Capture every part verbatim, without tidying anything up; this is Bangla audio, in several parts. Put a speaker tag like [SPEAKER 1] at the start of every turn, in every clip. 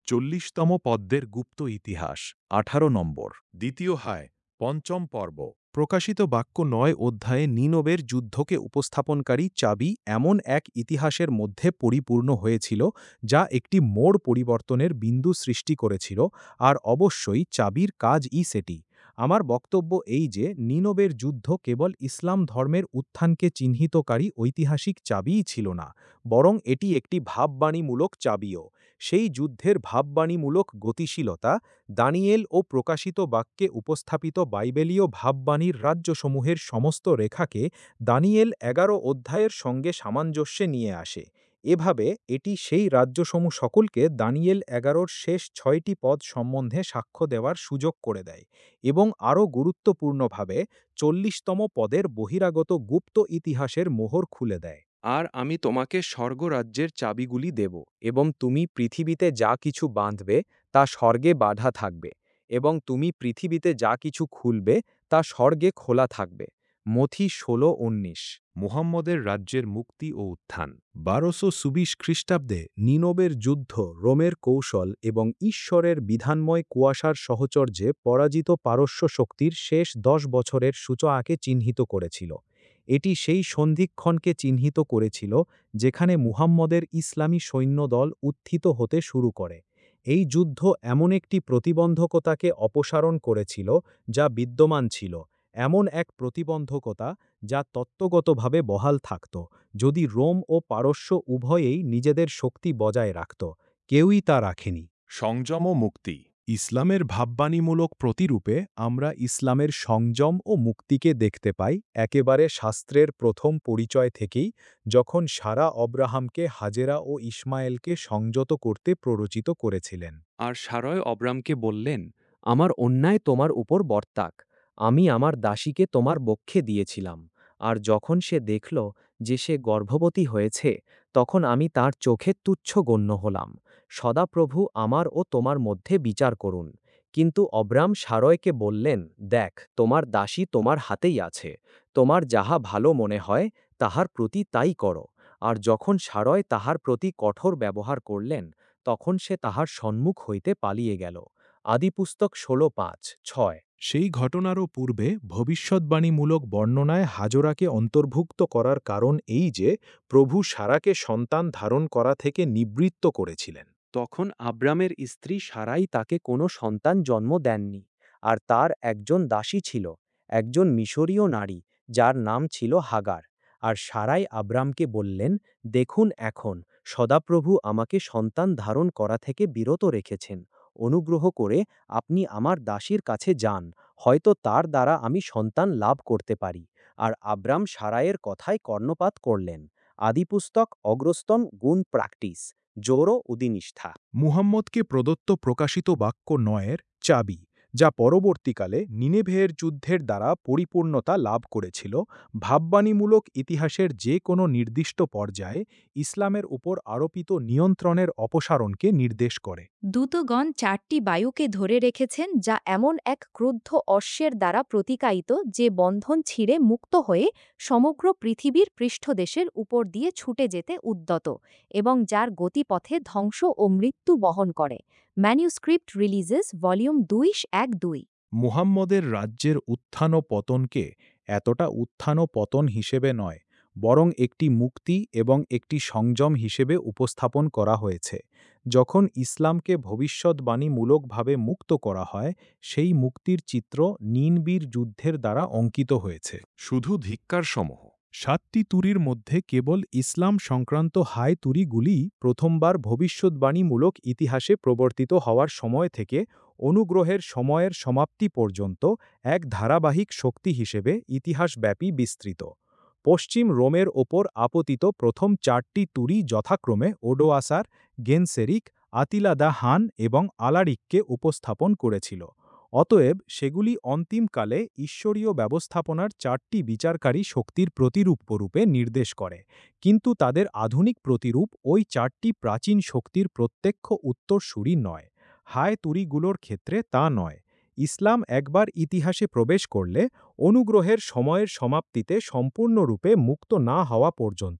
[SPEAKER 1] চল্লিশতম পদ্মের গুপ্ত ইতিহাস আঠারো নম্বর দ্বিতীয় হায় পঞ্চম পর্ব প্রকাশিত বাক্য নয় অধ্যায়ে নিনবের যুদ্ধকে উপস্থাপনকারী চাবি এমন এক ইতিহাসের মধ্যে পরিপূর্ণ হয়েছিল যা একটি মোড় পরিবর্তনের বিন্দু সৃষ্টি করেছিল, আর অবশ্যই চাবির কাজই সেটি। আমার বক্তব্য এই যে নিনবের যুদ্ধ কেবল ইসলাম ধর্মের উত্থানকে চিহ্নিতকারী ঐতিহাসিক চাবিই ছিল না, বরং এটি একটি ভাববাণীমূলক চাবিও। সেই যুদ্ধের ভাববাণীমূলক গতিশীলতা দানিয়েল ও প্রকাশিত বাক্যে উপস্থাপিত বাইবেলীয় ভাববাণীর রাজ্যসমূহের সমস্ত রেখাকে দানিয়েল এগারো অধ্যায়ের সঙ্গে সামঞ্জস্যে নিয়ে আসে। এভাবে এটি সেই রাজ্যসমূহ সকলকে দানিয়েল এগারোর শেষ ছয়টি পদ সম্বন্ধে সাক্ষ্য দেওয়ার সুযোগ করে দেয়, এবং আরও গুরুত্বপূর্ণভাবে চল্লিশতম পদের বহিরাগত গুপ্ত ইতিহাসের মোহর খুলে দেয়। আর আমি তোমাকে স্বর্গরাজ্যের চাবিগুলি দেব, এবং তুমি পৃথিবীতে যা কিছু বাঁধবে তা স্বর্গে বাঁধা থাকবে, এবং তুমি পৃথিবীতে যা কিছু খুলবে তা স্বর্গে খোলা থাকবে। মথি ষোলো উনিশ। মুহাম্মদের রাজ্যের মুক্তি ও উত্থান বারোশো চুবিশ খ্রিস্টাব্দে নিনবের যুদ্ধ রোমের কৌশল এবং ঈশ্বরের বিধানময় কুয়াশার সহচর্যে পরাজিত পারস্য শক্তির শেষ দশ বছরের সূচনাকে চিহ্নিত করেছিল। এটি সেই সন্ধিক্ষণকে চিহ্নিত করেছিল যেখানে মুহাম্মদের ইসলামী সৈন্যদল উত্থিত হতে শুরু করে। এই যুদ্ধ এমন একটি প্রতিবন্ধকতাকে অপসারণ করেছিল যা বিদ্যমান ছিল, এমন এক প্রতিবন্ধকতা যা তত্ত্বগতভাবে বহাল থাকত যদি রোম ও পারস্য উভয়েই নিজেদের শক্তি বজায় রাখত। কেউই তা রাখেনি। সংযম ও মুক্তি ইসলামের ভাববাণীমূলক প্রতিরূপে আমরা ইসলামের সংযম ও মুক্তিকে দেখতে পাই একেবারে শাস্ত্রের প্রথম পরিচয় থেকেই, যখন সারা অব্রাহামকে হাজেরা ও ইসমায়েলকে সংযত করতে প্ররোচিত করেছিলেন।
[SPEAKER 2] আর সারয় অব্রামকে বললেন, আমার অন্যায় তোমার উপর বর্তাক, আমি আমার দাসীকে তোমার বক্ষে দিয়েছিলাম, আর যখন সে দেখল যে সে গর্ভবতী হয়েছে, তখন আমি তার চোখে তুচ্ছ গণ্য হলাম। সদাপ্রভু আমার ও তোমার মধ্যে বিচার করুন। কিন্তু অব্রাম সারয়কে বললেন, দেখ, তোমার দাসী তোমার হাতেই আছে, তোমার যাহা ভালো মনে হয় তাহার প্রতি তাই করো। আর যখন সারয় তাহার প্রতি কঠোর ব্যবহার করলেন, তখন সে তাহার সম্মুখ হইতে পালিয়ে গেল। আদিপুস্তক ষোলো পাঁচ ছয়।
[SPEAKER 1] সেই ঘটনারও পূর্বে ভবিষ্যদ্বাণীমূলক বর্ণনায় হাজরাকে অন্তর্ভুক্ত করার কারণ এই যে প্রভু সারাকে সন্তান ধারণ করা থেকে নিবৃত্ত করেছিলেন।
[SPEAKER 2] তখন আব্রামের স্ত্রী সারাই তাকে কোনো সন্তান জন্ম দেননি, আর তার একজন দাসী ছিল, একজন মিশরীয় নারী, যার নাম ছিল হাগার। আর সারাই আব্রামকে বললেন, দেখুন, এখন সদাপ্রভু আমাকে সন্তান ধারণ করা থেকে বিরত রেখেছেন, অনুগ্রহ করে আপনি আমার দাসীর কাছে যান, হয়তো তার দ্বারা আমি সন্তান লাভ করতে পারি। আর আব্রাম সারাইয়ের কথায় কর্ণপাত করলেন। আদিপুস্তক অগ্রস্তম গুণ প্র্যাকটিস জোরো উদিনিষ্ঠা।
[SPEAKER 1] মুহাম্মদকে প্রদত্ত প্রকাশিত বাক্য নয়ের চাবি, যা পরবর্তীকালে নিনেভের যুদ্ধের দ্বারা পরিপূর্ণতা লাভ করেছিল, ভাববাণীমূলক ইতিহাসের যে কোনো নির্দিষ্ট পর্যায়ে ইসলামের উপর আরোপিত নিয়ন্ত্রণের অপসারণকে নির্দেশ করে।
[SPEAKER 3] দূতগণ চারটি বায়ুকে ধরে রেখেছেন, যা এমন এক ক্রুদ্ধ অশ্বের দ্বারা প্রতিকায়িত যে বন্ধন ছিঁড়ে মুক্ত হয়ে সমগ্র পৃথিবীর পৃষ্ঠদেশের উপর দিয়ে ছুটে যেতে উদ্যত, এবং যার গতিপথে ধ্বংস ও মৃত্যু বহন করে। ম্যানুস্ক্রিপ্ট রিলিজেস ভলিউম দুই এক দুই।
[SPEAKER 1] মুহাম্মদের রাজ্যের উত্থান ও পতনকে এতটা উত্থান ও পতন হিসেবে নয়, বরং একটি মুক্তি এবং একটি সংযম হিসেবে উপস্থাপন করা হয়েছে। যখন ইসলামকে ভবিষ্যদ্বাণীমূলকভাবে মুক্ত করা হয়, সেই মুক্তির চিত্র নিনবির যুদ্ধের দ্বারা অঙ্কিত হয়েছে। শুধু ধিক্কারসমূহ সাতটি তুরির মধ্যে কেবল ইসলাম সংক্রান্ত হায় তুরিগুলি প্রথমবার ভবিষ্যদ্বাণীমূলক ইতিহাসে প্রবর্তিত হওয়ার সময় থেকে অনুগ্রহের সময়ের সমাপ্তি পর্যন্ত এক ধারাবাহিক শক্তি হিসেবে ইতিহাসব্যাপী বিস্তৃত। পশ্চিম রোমের ওপর আপতিত প্রথম চারটি তুরি যথাক্রমে ওডোয়াসার, গেনসেরিক, আতিলা দা হান এবং আলারিককে উপস্থাপন করেছিল। অতএব সেগুলি অন্তিমকালে ঈশ্বরীয় ব্যবস্থাপনার চারটি বিচারকারী শক্তির প্রতিরূপরূপে নির্দেশ করে, কিন্তু তাদের আধুনিক প্রতিরূপ ওই চারটি প্রাচীন শক্তির প্রত্যক্ষ উত্তরসূরি নয়। হায় তুরিগুলোর ক্ষেত্রে তা নয়। ইসলাম একবার ইতিহাসে প্রবেশ করলে অনুগ্রহের সময়ের সমাপ্তিতে সম্পূর্ণরূপে মুক্ত না হওয়া পর্যন্ত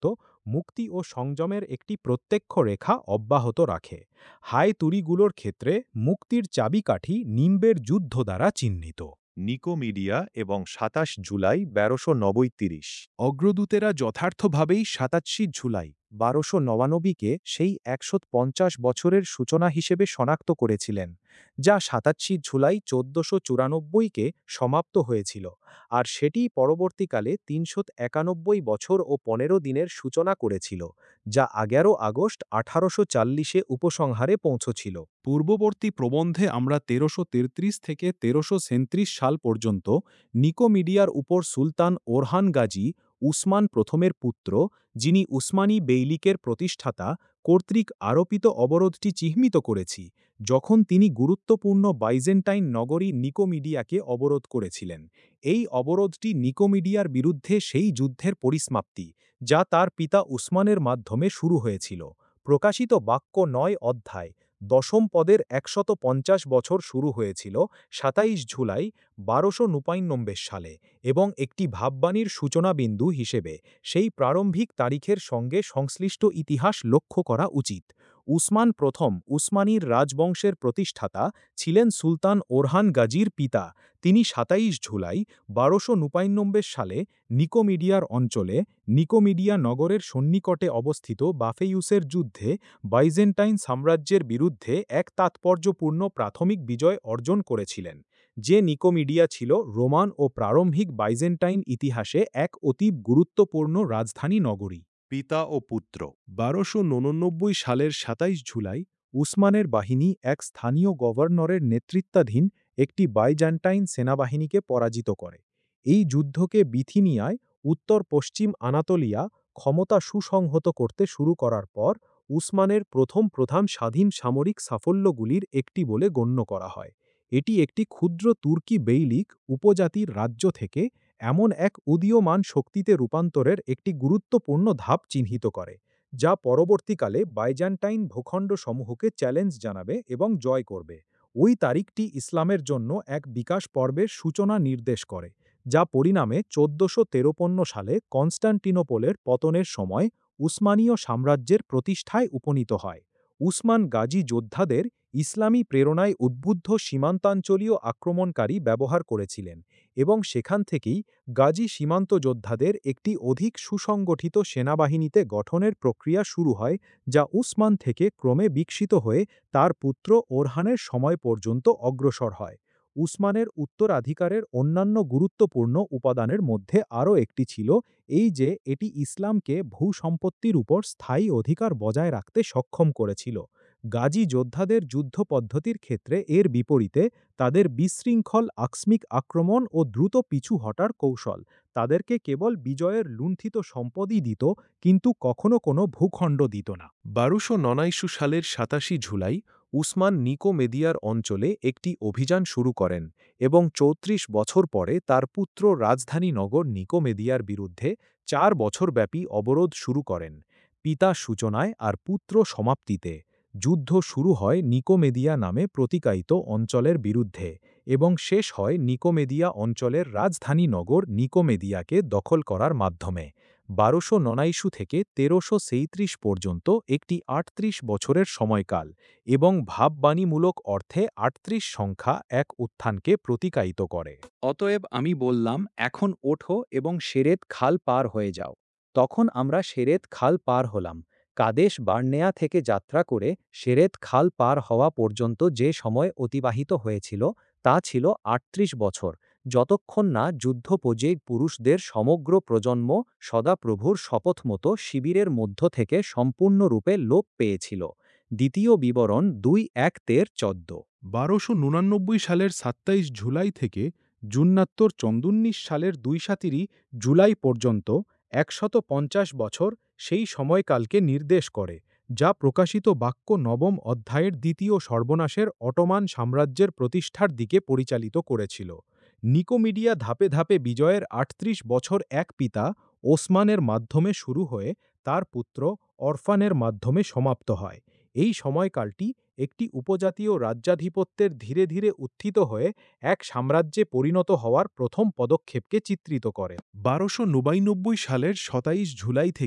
[SPEAKER 1] মুক্তি ও সংযমের একটি প্রত্যক্ষ রেখা অব্যাহত রাখে। হাই তুরিগুলোর ক্ষেত্রে মুক্তির চাবিকাঠি নিম্বের যুদ্ধ দ্বারা চিহ্নিত। নিকোমিডিয়া এবং সাতাশ জুলাই বারোশো নব্বই তিরিশ অগ্রদূতেরা যথার্থভাবেই সাতাশি জুলাই বারোশো নবানব্বইকে সেই একশো পঞ্চাশ বছরের সূচনা হিসেবে শনাক্ত করেছিলেন, যা সাতাশি জুলাই চোদ্দশো চুরানব্বইকে সমাপ্ত হয়েছিল, আর সেটি পরবর্তীকালে তিনশো একানব্বই বছর ও পনেরো দিনের সূচনা করেছিল, যা এগারো আগস্ট আঠারোশো চল্লিশে উপসংহারে পৌঁছছিল। পূর্ববর্তী প্রবন্ধে আমরা তেরোশো তেত্রিশ থেকে তেরোশো সেন্ত্রিশ সাল পর্যন্ত নিকোমিডিয়ার উপর সুলতান ওরহান গাজী উসমান প্রথমের পুত্র, যিনি উসমানী বেইলিকের প্রতিষ্ঠাতা, কর্তৃক আরোপিত অবরোধটি চিহ্নিত করেছি, যখন তিনি গুরুত্বপূর্ণ বাইজেন্টাইন নগরী নিকোমিডিয়াকে অবরোধ করেছিলেন। এই অবরোধটি নিকোমিডিয়ার বিরুদ্ধে সেই যুদ্ধের পরিসমাপ্তি, যা তার পিতা উসমানের মাধ্যমে শুরু হয়েছিল। প্রকাশিত বাক্য নয় অধ্যায় দশম পদের একশত পঞ্চাশ বছর শুরু হয়েছিল সাতাইশ জুলাই বারোশো নব্বই সালে, এবং একটি ভাববাণীর সূচনাবিন্দু হিসেবে সেই প্রারম্ভিক তারিখের সঙ্গে সংশ্লিষ্ট ইতিহাস লক্ষ্য করা উচিত। উসমান প্রথম উসমানীর রাজবংশের প্রতিষ্ঠাতা ছিলেন সুলতান ওরহান গাজীর পিতা। তিনি সাতাইশ জুলাই বারোশো নব্বই সালে নিকোমিডিয়ার অঞ্চলে নিকোমিডিয়া নগরের সন্নিকটে অবস্থিত বাফেইউসের যুদ্ধে বাইজেন্টাইন সাম্রাজ্যের বিরুদ্ধে এক তাৎপর্যপূর্ণ প্রাথমিক বিজয় অর্জন করেছিলেন, যে নিকোমিডিয়া ছিল রোমান ও প্রারম্ভিক বাইজেন্টাইন ইতিহাসে এক অতীব গুরুত্বপূর্ণ রাজধানী নগরী। পিতা ও পুত্র বারোশো নব্বই সালের সাতাইশ জুলাই উসমানের বাহিনী এক স্থানীয় গভর্নরের নেতৃত্বাধীন একটি বাইজেন্টাইন সেনাবাহিনীকে পরাজিত করে। এই যুদ্ধকে বিথিনিয়ায় উত্তর পশ্চিম আনাতোলিয়া ক্ষমতা সুসংহত করতে শুরু করার পর উসমানের প্রথম প্রধান স্বাধীন সামরিক সাফল্যগুলির একটি বলে গণ্য করা হয়। এটি একটি ক্ষুদ্র তুর্কি বেইলিক উপজাতির রাজ্য থেকে এমন এক উদীয়মান শক্তিতে রূপান্তরের একটি গুরুত্বপূর্ণ ধাপ চিহ্নিত করে, যা পরবর্তীকালে বাইজেন্টাইন ভূখণ্ডসমূহকে চ্যালেঞ্জ জানাবে এবং জয় করবে। ওই তারিখটি ইসলামের জন্য এক বিকাশ পর্বের সূচনা নির্দেশ করে, যা পরিণামে চোদ্দশো তেরোপন্ন সালে কনস্টান্টিনোপলের পতনের সময় উসমানীয় সাম্রাজ্যের প্রতিষ্ঠায় উপনীত হয়। উসমান গাজী যোদ্ধাদের ইসলামী প্রেরণায় উদ্বুদ্ধ সীমান্তাঞ্চলীয় আক্রমণকারী ব্যবহার করেছিলেন, এবং সেখান থেকেই গাজী সীমান্ত যোদ্ধাদের একটি অধিক সুসংগঠিত সেনাবাহিনীতে গঠনের প্রক্রিয়া শুরু হয়, যা উসমান থেকে ক্রমে বিকশিত হয়ে তার পুত্র ওরহানের সময় পর্যন্ত অগ্রসর হয়। উসমানের উত্তরাধিকারের অন্যান্য গুরুত্বপূর্ণ উপাদানের মধ্যে আরও একটি ছিল এই যে এটি ইসলামকে ভূসম্পত্তির উপর স্থায়ী অধিকার বজায় রাখতে সক্ষম করেছিল। গাজী যোদ্ধাদের যুদ্ধ পদ্ধতির ক্ষেত্রে এর বিপরীতে তাদের বিশৃঙ্খল আকস্মিক আক্রমণ ও দ্রুত পিছু হটার কৌশল তাদেরকে কেবল বিজয়ের লুণ্ঠিত সম্পদই দিত, কিন্তু কখনো কোনো ভূখণ্ড দিত না। বারোশো ননাইশু সালের সাতাশি জুলাই উসমান নিকোমেদিয়ার অঞ্চলে একটি অভিযান শুরু করেন এবং চৌত্রিশ বছর পরে তার পুত্র রাজধানী নগর নিকোমেদিয়ার বিরুদ্ধে চার বছরব্যাপী অবরোধ শুরু করেন। পিতা সূচনায় আর পুত্র সমাপ্তিতে যুদ্ধ শুরু হয় নিকোমেদিয়া নামে প্রতিকায়িত অঞ্চলের বিরুদ্ধে এবং শেষ হয় নিকোমেদিয়া অঞ্চলের রাজধানী নগর নিকোমেদিয়াকে দখল করার মাধ্যমে। বারোশো ননাইশু থেকে তেরোশো সেইত্রিশ পর্যন্ত একটি আটত্রিশ বছরের সময়কাল এবং ভাববাণীমূলক অর্থে আটত্রিশ সংখ্যা এক উত্থানকে প্রতিকায়িত করে।
[SPEAKER 2] অতএব আমি বললাম, এখন ওঠো এবং সেরেত খাল পার হয়ে যাও। তখন আমরা সেরেত খাল পার হলাম। কাদেশ বার্নেয়া থেকে যাত্রা করে সেরেত খাল পার হওয়া পর্যন্ত যে সময় অতিবাহিত হয়েছিল তা ছিল আটত্রিশ বছর, যতক্ষণ না যুদ্ধোপযোগী পুরুষদের সমগ্র প্রজন্ম সদাপ্রভুর শপথ মতো শিবিরের মধ্য থেকে সম্পূর্ণরূপে লোপ পেয়েছিল। দ্বিতীয় বিবরণ দুই এক তের চোদ্দ।
[SPEAKER 1] বারোশো নুরানব্বই সালের সাতাইশ জুলাই থেকে জুন্নাত্তর চন্দুন্নিশ সালের দুই সাতিরি জুলাই পর্যন্ত একশত পঞ্চাশ বছর সেই সময়কালকে নির্দেশ করে, যা প্রকাশিত বাক্য নবম অধ্যায়ের দ্বিতীয় সর্বনাশের অটোমান সাম্রাজ্যের প্রতিষ্ঠার দিকে পরিচালিত করেছিল। নিকোমিডিয়া ধাপে ধাপে বিজয়ের আটত্রিশ বছর এক পিতা ওসমানের মাধ্যমে শুরু হয়ে তার পুত্র অরফানের মাধ্যমে সমাপ্ত হয়। এই সময়কালটি একটি উপজাতীয় রাজ্যাধিপত্যের ধীরে ধীরে উত্থিত হয়ে এক সাম্রাজ্যে পরিণত হওয়ার প্রথম পদক্ষেপকে চিত্রিত করে। বারোশো নব্বানব্বই সালের সাতাইশ জুলাই থেকে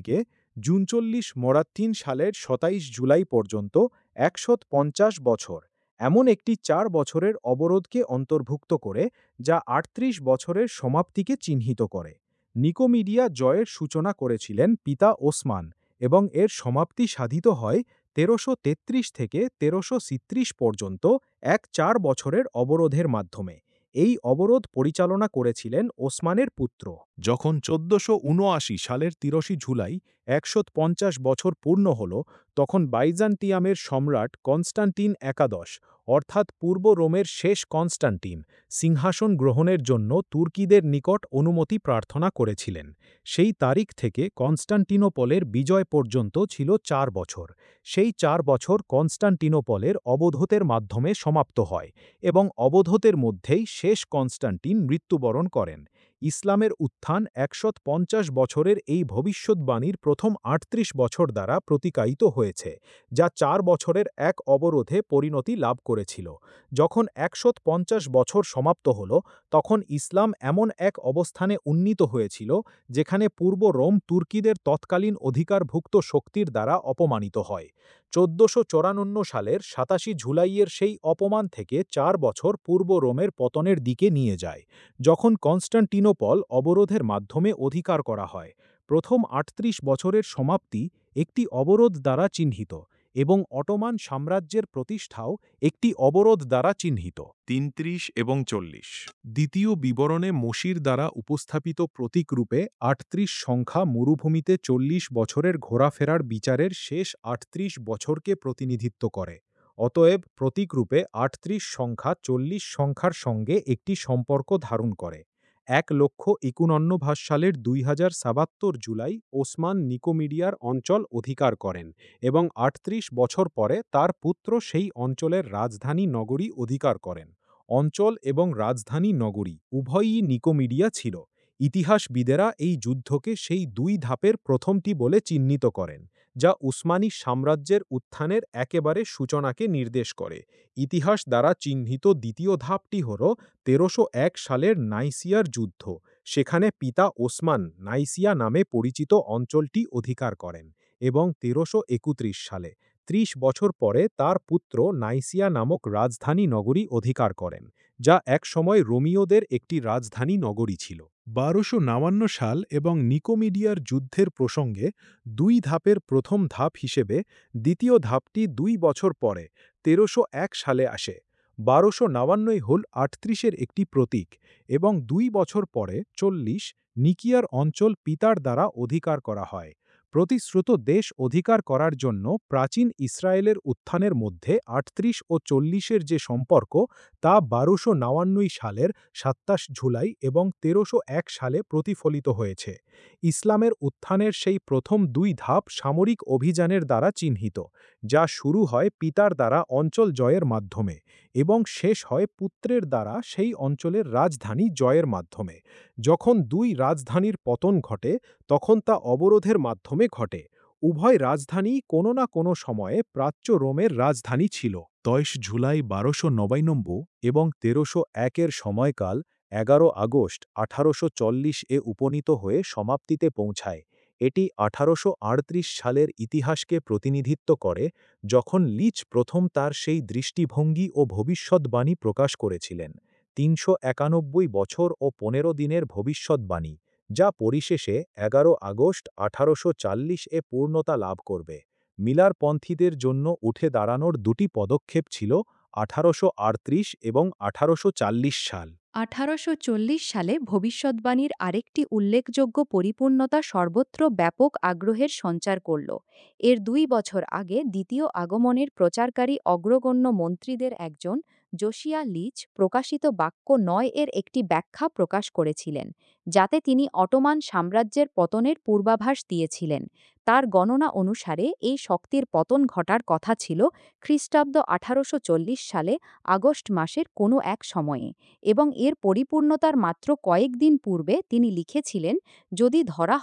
[SPEAKER 1] জুনচল্লিশ মরাত্তিন সালের সাতাইশ জুলাই পর্যন্ত একশো পঞ্চাশ বছর এমন একটি চার বছরের অবরোধকে অন্তর্ভুক্ত করে যা আটত্রিশ বছরের সমাপ্তিকে চিহ্নিত করে। নিকোমিডিয়া জয়ের সূচনা করেছিলেন পিতা ওসমান এবং এর সমাপ্তি সাধিত হয় তেরোশো তেত্রিশ থেকে তেরোশো ছিত্রিশ পর্যন্ত এক চার বছরের অবরোধের মাধ্যমে। এই অবরোধ পরিচালনা করেছিলেন ওসমানের পুত্র। যখন চোদ্দশো উনআশি সালের তিরশি জুলাই একশো পঞ্চাশ বছর পূর্ণ হল, তখন বাইজান্টিয়ামের সম্রাট কনস্টান্টিন একাদশ অর্থাৎ পূর্ব রোমের শেষ কনস্টান্টিন সিংহাসন গ্রহণের জন্য তুর্কিদের নিকট অনুমতি প্রার্থনা করেছিলেন। সেই তারিখ থেকে কনস্টান্টিনোপলের বিজয় পর্যন্ত ছিল চার বছর। সেই চার বছর কনস্টান্টিনোপলের অবধূতের মাধ্যমে সমাপ্ত হয় এবং অবধূতের মধ্যেই শেষ কনস্টান্টিন মৃত্যুবরণ করেন। ইসলামের উত্থান একশো পঞ্চাশ বছরের এই ভবিষ্যদ্বাণীর প্রথম আটত্রিশ বছর দ্বারা প্রতিকায়িত হয়েছে, যা চার বছরের এক অবরোধে পরিণতি লাভ করেছিল। যখন একশো পঞ্চাশ বছর সমাপ্ত হল, তখন ইসলাম এমন এক অবস্থানে উন্নীত হয়েছিল যেখানে পূর্ব রোম তুর্কিদের তৎকালীন অধিকারভুক্ত শক্তির দ্বারা অপমানিত হয়। চোদ্দশো চৌরানব্বই সালের সাতাশি জুলাইয়ের সেই অপমান থেকে চার বছর পূর্ব রোমের পতনের দিকে নিয়ে যায়, যখন কনস্টান্টিনোপল অবরোধের মাধ্যমে অধিকার করা হয়। প্রথম আটত্রিশ বছরের সমাপ্তি একটি অবরোধ দ্বারা চিহ্নিত এবং অটোমান সাম্রাজ্যের প্রতিষ্ঠাও একটি অবরোধ দ্বারা চিহ্নিত। তিনত্রিশ এবং চল্লিশ দ্বিতীয় বিবরণে মসির দ্বারা উপস্থাপিত প্রতীকরূপে আটত্রিশ সংখ্যা মরুভূমিতে চল্লিশ বছরের ঘোরাফেরার বিচারের শেষ আটত্রিশ বছরকে প্রতিনিধিত্ব করে। অতএব প্রতীকরূপে আটত্রিশ সংখ্যা চল্লিশ সংখ্যার সঙ্গে একটি সম্পর্ক ধারণ করে। এক লক্ষ একুনন্নভাস সালের দুই হাজার সাবাত্তর জুলাই ওসমান নিকোমিডিয়ার অঞ্চল অধিকার করেন এবং আটত্রিশ বছর পরে তার পুত্র সেই অঞ্চলের রাজধানী নগরী অধিকার করেন। অঞ্চল এবং রাজধানী নগরী উভয়ই নিকোমিডিয়া ছিল। ইতিহাসবিদেরা এই যুদ্ধকে সেই দুই ধাপের প্রথমটি বলে চিহ্নিত করেন, যা উসমানী সাম্রাজ্যের উত্থানের একেবারে সূচনাকে নির্দেশ করে। ইতিহাস দ্বারা চিহ্নিত দ্বিতীয় ধাপটি হল তেরোশো এক সালের নাইসিয়ার যুদ্ধ। সেখানে পিতা ওসমান নাইসিয়া নামে পরিচিত অঞ্চলটি অধিকার করেন এবং তেরোশো একত্রিশ সালে ত্রিশ বছর পরে তার পুত্র নাইসিয়া নামক রাজধানী নগরী অধিকার করেন, যা একসময় রোমীয়দের একটি রাজধানী নগরী ছিল। বারোশো নবান্ন সাল এবং নিকোমিডিয়ার যুদ্ধের প্রসঙ্গে দুই ধাপের প্রথম ধাপ হিসেবে দ্বিতীয় ধাপটি দুই বছর পরে তেরোশো এক সালে আসে। বারোশো নবান্নই হল আটত্রিশের একটি প্রতীক এবং দুই বছর পরে চল্লিশ নিকিয়ার অঞ্চল পিতার দ্বারা অধিকার করা হয়। প্রতিশ্রুত দেশ অধিকার করার জন্য প্রাচীন ইসরায়েলের উত্থানের মধ্যে আটত্রিশ ও চল্লিশের যে সম্পর্ক, তা বারোশো নবান্নই সালের সাতাশ জুলাই এবং তেরোশো এক সালে প্রতিফলিত হয়েছে। ইসলামের উত্থানের সেই প্রথম দুই ধাপ সামরিক অভিযানের দ্বারা চিহ্নিত, যা শুরু হয় পিতার দ্বারা অঞ্চল জয়ের মাধ্যমে এবং শেষ হয় পুত্রের দ্বারা সেই অঞ্চলের রাজধানী জয়ের মাধ্যমে। যখন দুই রাজধানীর পতন ঘটে, তখন তা অবরোধের মাধ্যমে ঘটে। উভয় রাজধানী কোনো না কোনো সময়ে প্রাচ্য রোমের রাজধানী ছিল। তেইশ জুলাই বারোশো নবানব্বই এবং তেরোশো একের সময়কাল এগারো আগস্ট আঠারোশো চল্লিশ এ উপনীত হয়ে সমাপ্তিতে পৌঁছায়। এটি আঠারোশো আটত্রিশ সালের ইতিহাসকে প্রতিনিধিত্ব করে, যখন লিচ প্রথম তার সেই দৃষ্টিভঙ্গি ও ভবিষ্যদ্বাণী প্রকাশ করেছিলেন। তিনশো একানব্বই বছর ও পনেরো দিনের ভবিষ্যদ্বাণী, যা পরিশেষে এগারো আগস্ট আঠারোশো চল্লিশ এ পূর্ণতা লাভ করবে। মিলারপন্থীদের জন্য উঠে দাঁড়ানোর দুটি পদক্ষেপ ছিল আঠারোশো আটত্রিশ এবং আঠারোশো চল্লিশ সাল।
[SPEAKER 3] আঠারোশো চল্লিশ সালে ভবিষ্যদ্বাণীর আরেকটি উল্লেখযোগ্য পরিপূর্ণতা সর্বত্র ব্যাপক আগ্রহের সঞ্চার করল। এর দুই বছর আগে দ্বিতীয় আগমনের প্রচারকারী অগ্রগণ্য মন্ত্রীদের একজন, জোসিয়া লিচ, প্রকাশিত বাক্য নয় এর একটি ব্যাখ্যা প্রকাশ করেছিলেন, যাতে তিনি অটোমান সাম্রাজ্যের পতনের পূর্বাভাস দিয়েছিলেন। তার গণনা অনুসারে এই শক্তির পতন ঘটার কথা ছিল খ্রিস্টাব্দ আঠারোশো চল্লিশ সালে আগস্ট মাসের কোনো এক সময়ে, এবং এর পরিপূর্ণতার মাত্র কয়েকদিন পূর্বে তিনি লিখেছিলেন, যদি ধরা হয়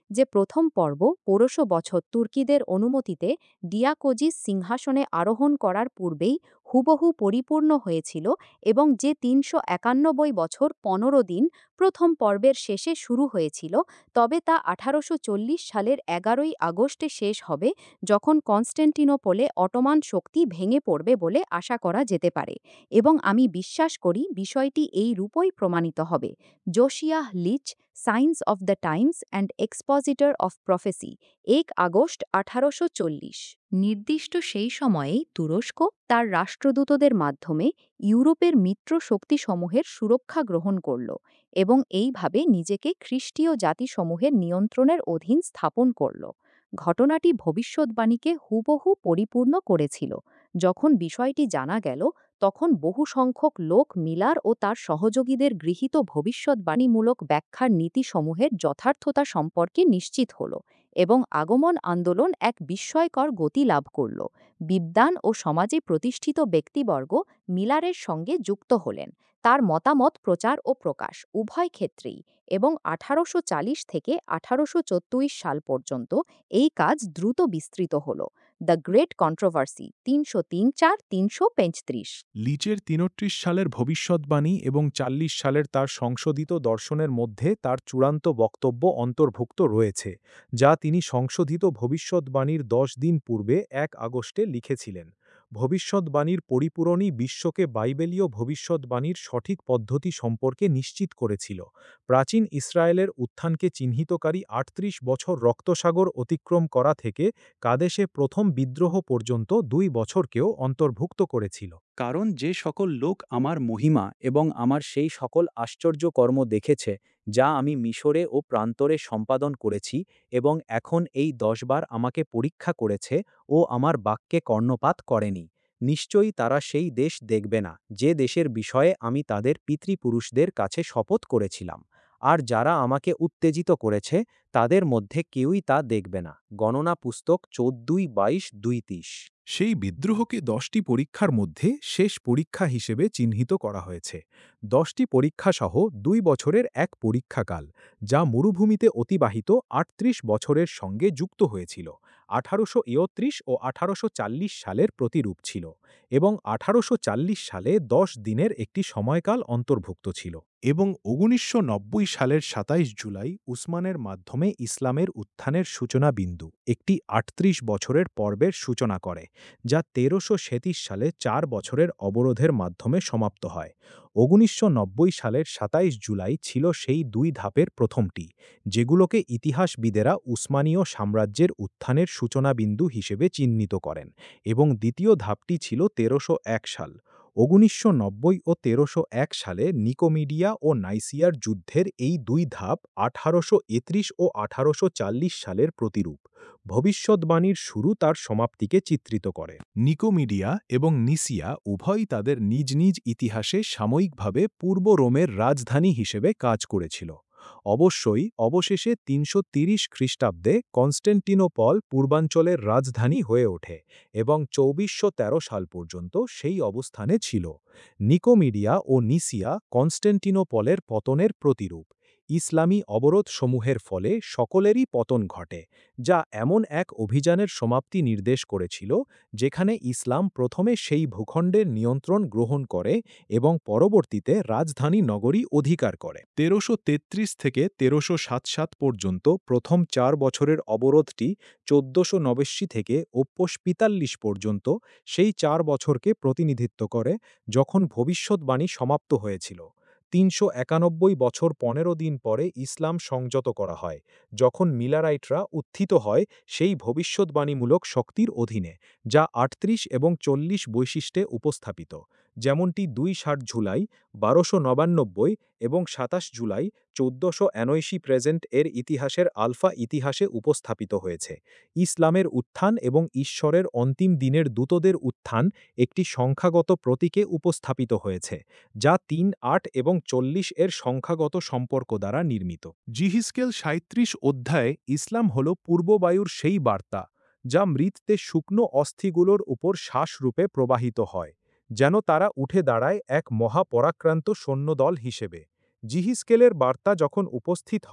[SPEAKER 3] যে প্রথম পর্ব পৌরশো বছর তুর্কিদের অনুমতিতে ডিয়াকোজিস সিংহাসনে আরোহণ করার পূর্বেই হুবহু পরিপূর্ণ হয়েছিল এবং যে তিনশো একানব্বই বছর পনেরো দিন প্রথম পর্বের শেষে শুরু হয়েছিল, তবে তা আঠারোশো চল্লিশ সালের এগারোই আগস্টে শেষ হবে, যখন কনস্ট্যান্টিনোপলে অটোমান শক্তি ভেঙে পড়বে বলে আশা করা যেতে পারে। এবং আমি বিশ্বাস করি বিষয়টি এই রূপই প্রমাণিত হবে। Josiah Litch, signs of the Times and Expositor of Prophecy, এক আগস্ট আঠারোশো চল্লিশ। নির্দিষ্ট সেই সময়েই তুরস্ক তার রাষ্ট্রদূতদের মাধ্যমে ইউরোপের মিত্র শক্তিসমূহের সুরক্ষা গ্রহণ করল এবং এইভাবে নিজেকে খ্রিস্টীয় জাতিসমূহের নিয়ন্ত্রণের অধীন স্থাপন করল। ঘটনাটি ভবিষ্যদ্বাণীকে হুবহু পরিপূর্ণ করেছিল। যখন বিষয়টি জানা গেল, তখন বহু সংখ্যক লোক মিলার ও তার সহযোগীদের গৃহীত ভবিষ্যদ্বাণীমূলক ব্যাখ্যার নীতিসমূহের যথার্থতা সম্পর্কে নিশ্চিত হল এবং আগমন আন্দোলন এক বিস্ময়কর গতি লাভ করল। বিদ্বান ও সমাজে প্রতিষ্ঠিত ব্যক্তিবর্গ মিলারের সঙ্গে যুক্ত হলেন, তার মতামত প্রচার ও প্রকাশ উভয় ক্ষেত্রেই, এবং আঠারোশো চালিশ থেকে আঠারোশো চৌত্রিশ সাল পর্যন্ত এই কাজ দ্রুত বিস্তৃত হল। দ্য গ্রেট কন্ট্রোভার্সি, তিনশো তিন চার তিনশো পঁয়ত্রিশ।
[SPEAKER 1] লিচের তিনত্রিশ সালের ভবিষ্যদ্বাণী এবং চল্লিশ সালের তার সংশোধিত দর্শনের মধ্যে তার চূড়ান্ত বক্তব্য অন্তর্ভুক্ত রয়েছে, যা তিনি সংশোধিত ভবিষ্যদ্বাণীর দশ দিন পূর্বে এক আগস্টে লিখেছিলেন। ভবিষ্যদ্বাণীর পরিপূরণই বিশ্বকে বাইবেলীয় ভবিষ্যদ্বাণীর সঠিক পদ্ধতি সম্পর্কে নিশ্চিত করেছিল। প্রাচীন ইসরায়েলের উত্থানকে চিহ্নিতকারী আটত্রিশ বছর রক্তসাগর অতিক্রম করা থেকে কাদেশে প্রথম বিদ্রোহ পর্যন্ত দুই বছরকেও অন্তর্ভুক্ত করেছিল।
[SPEAKER 2] কারণ যে সকল লোক আমার মহিমা এবং আমার সেই সকল আশ্চর্য কর্ম দেখেছে, যা আমি মিশরে ও প্রান্তরে সম্পাদন করেছি, এবং এখন এই দশবার আমাকে পরীক্ষা করেছে ও আমার বাক্যে কর্ণপাত করেনি, নিশ্চয়ই তারা সেই দেশ দেখবে না, যে দেশের বিষয়ে আমি তাদের পিতৃপুরুষদের কাছে শপথ করেছিলাম। আর যারা আমাকে উত্তেজিত করেছে, তাদের মধ্যে কেউই তা দেখবে না। গণনা পুস্তক চোদ্দই বাইশ দুই তিরিশ।
[SPEAKER 1] সেই বিদ্রোহকে দশটি পরীক্ষার মধ্যে শেষ পরীক্ষা হিসেবে চিহ্নিত করা হয়েছে। দশটি পরীক্ষাসহ দুই বছরের এক পরীক্ষাকাল, যা মরুভূমিতে অতিবাহিত আটত্রিশ বছরের সঙ্গে যুক্ত হয়েছিল, আঠারোশো একত্রিশ ও আঠারোশো চল্লিশ সালের প্রতিরূপ ছিল, এবং আঠারোশো চল্লিশ সালে দশ দিনের একটি সময়কাল অন্তর্ভুক্ত ছিল। এবং উনিশশো নব্বই সালের সাতাইশ জুলাই উসমানের মাধ্যমে ইসলামের উত্থানের সূচনা বিন্দু, একটি আটত্রিশ বছরের পর্বের সূচনা করে, যা তেরোশো সেতিশ সালে চার বছরের অবরোধের মাধ্যমে সমাপ্ত হয়। উনিশশো নব্বই সালের সাতাইশ জুলাই ছিল সেই দুই ধাপের প্রথমটি, যেগুলোকে ইতিহাসবিদেরা উসমানীয় সাম্রাজ্যের উত্থানের সূচনাবিন্দু হিসেবে চিহ্নিত করেন, এবং দ্বিতীয় ধাপটি ছিল তেরোশো এক সাল। উনিশশো নব্বই ও তেরোশো এক সালে নিকোমিডিয়া ও নাইসিয়ার যুদ্ধের এই দুই ধাপ আঠারোশো একত্রিশ ও আঠারোশো চল্লিশ সালের প্রতিরূপ। ভবিষ্যদ্বাণীর শুরু তার সমাপ্তিকে চিত্রিত করে। নিকোমিডিয়া এবং নিসিয়া উভয়ই তাদের নিজ নিজ ইতিহাসে সাময়িকভাবে পূর্ব রোমের রাজধানী হিসেবে কাজ করেছিল। অবশ্যই অবশেষে তিনশো তিরিশ খ্রিস্টাব্দে কনস্ট্যান্টিনোপল পূর্বাঞ্চলের রাজধানী হয়ে ওঠে এবং চব্বিশশো তেরো সাল পর্যন্ত সেই অবস্থানে ছিল। নিকোমিডিয়া ও নিসিয়া কনস্ট্যান্টিনোপলের পতনের প্রতিরূপ। ইসলামী অবরোধসমূহের ফলে সকলেরই পতন ঘটে, যা এমন এক অভিযানের সমাপ্তি নির্দেশ করেছিল, যেখানে ইসলাম প্রথমে সেই ভূখণ্ডের নিয়ন্ত্রণ গ্রহণ করে এবং পরবর্তীতে রাজধানী নগরী অধিকার করে। তেরোশো তেত্রিশ থেকে তেরোশো সাতষাট পর্যন্ত প্রথম চার বছরের অবরোধটি চোদ্দশো নব্বই থেকে অপ্পশ-পিতাল্লিশ পর্যন্ত সেই চার বছরকে প্রতিনিধিত্ব করে, যখন ভবিষ্যদ্বাণী সমাপ্ত হয়েছিল। তিনশো একানব্বই বছর পনেরো দিন পরে ইসলাম সংযত করা হয়, যখন মিলারাইটরা উত্থিত হয় সেই ভবিষ্যদ্বাণীমূলক শক্তির অধীনে, যা আটত্রিশ এবং চল্লিশ বৈশিষ্ট্যে উপস্থাপিত, যেমনটি দুই ষাট জুলাই বারোশো নবানব্বই এবং সাতাশ জুলাই চৌদ্দশো এনআশি প্রেজেন্ট এর ইতিহাসের আলফা ইতিহাসে উপস্থাপিত হয়েছে। ইসলামের উত্থান এবং ঈশ্বরের অন্তিম দিনের দূতদের উত্থান একটি সংখ্যাগত প্রতীকে উপস্থাপিত হয়েছে, যা তিন আট এবং চল্লিশ এর সংখ্যাগত সম্পর্ক দ্বারা নির্মিত। জিহিস্কেল সাঁইত্রিশ অধ্যায়ে ইসলাম হল পূর্ববায়ুর সেই বার্তা, যা মৃত্যে শুকনো অস্থিগুলোর উপর শ্বাসরূপে প্রবাহিত হয়, যেন তারা উঠে দাঁড়ায় এক মহাপরাক্রান্ত সৈন্যদল হিসেবে। জিহিস্কেলের বার্তা যখন উপস্থিত হয়,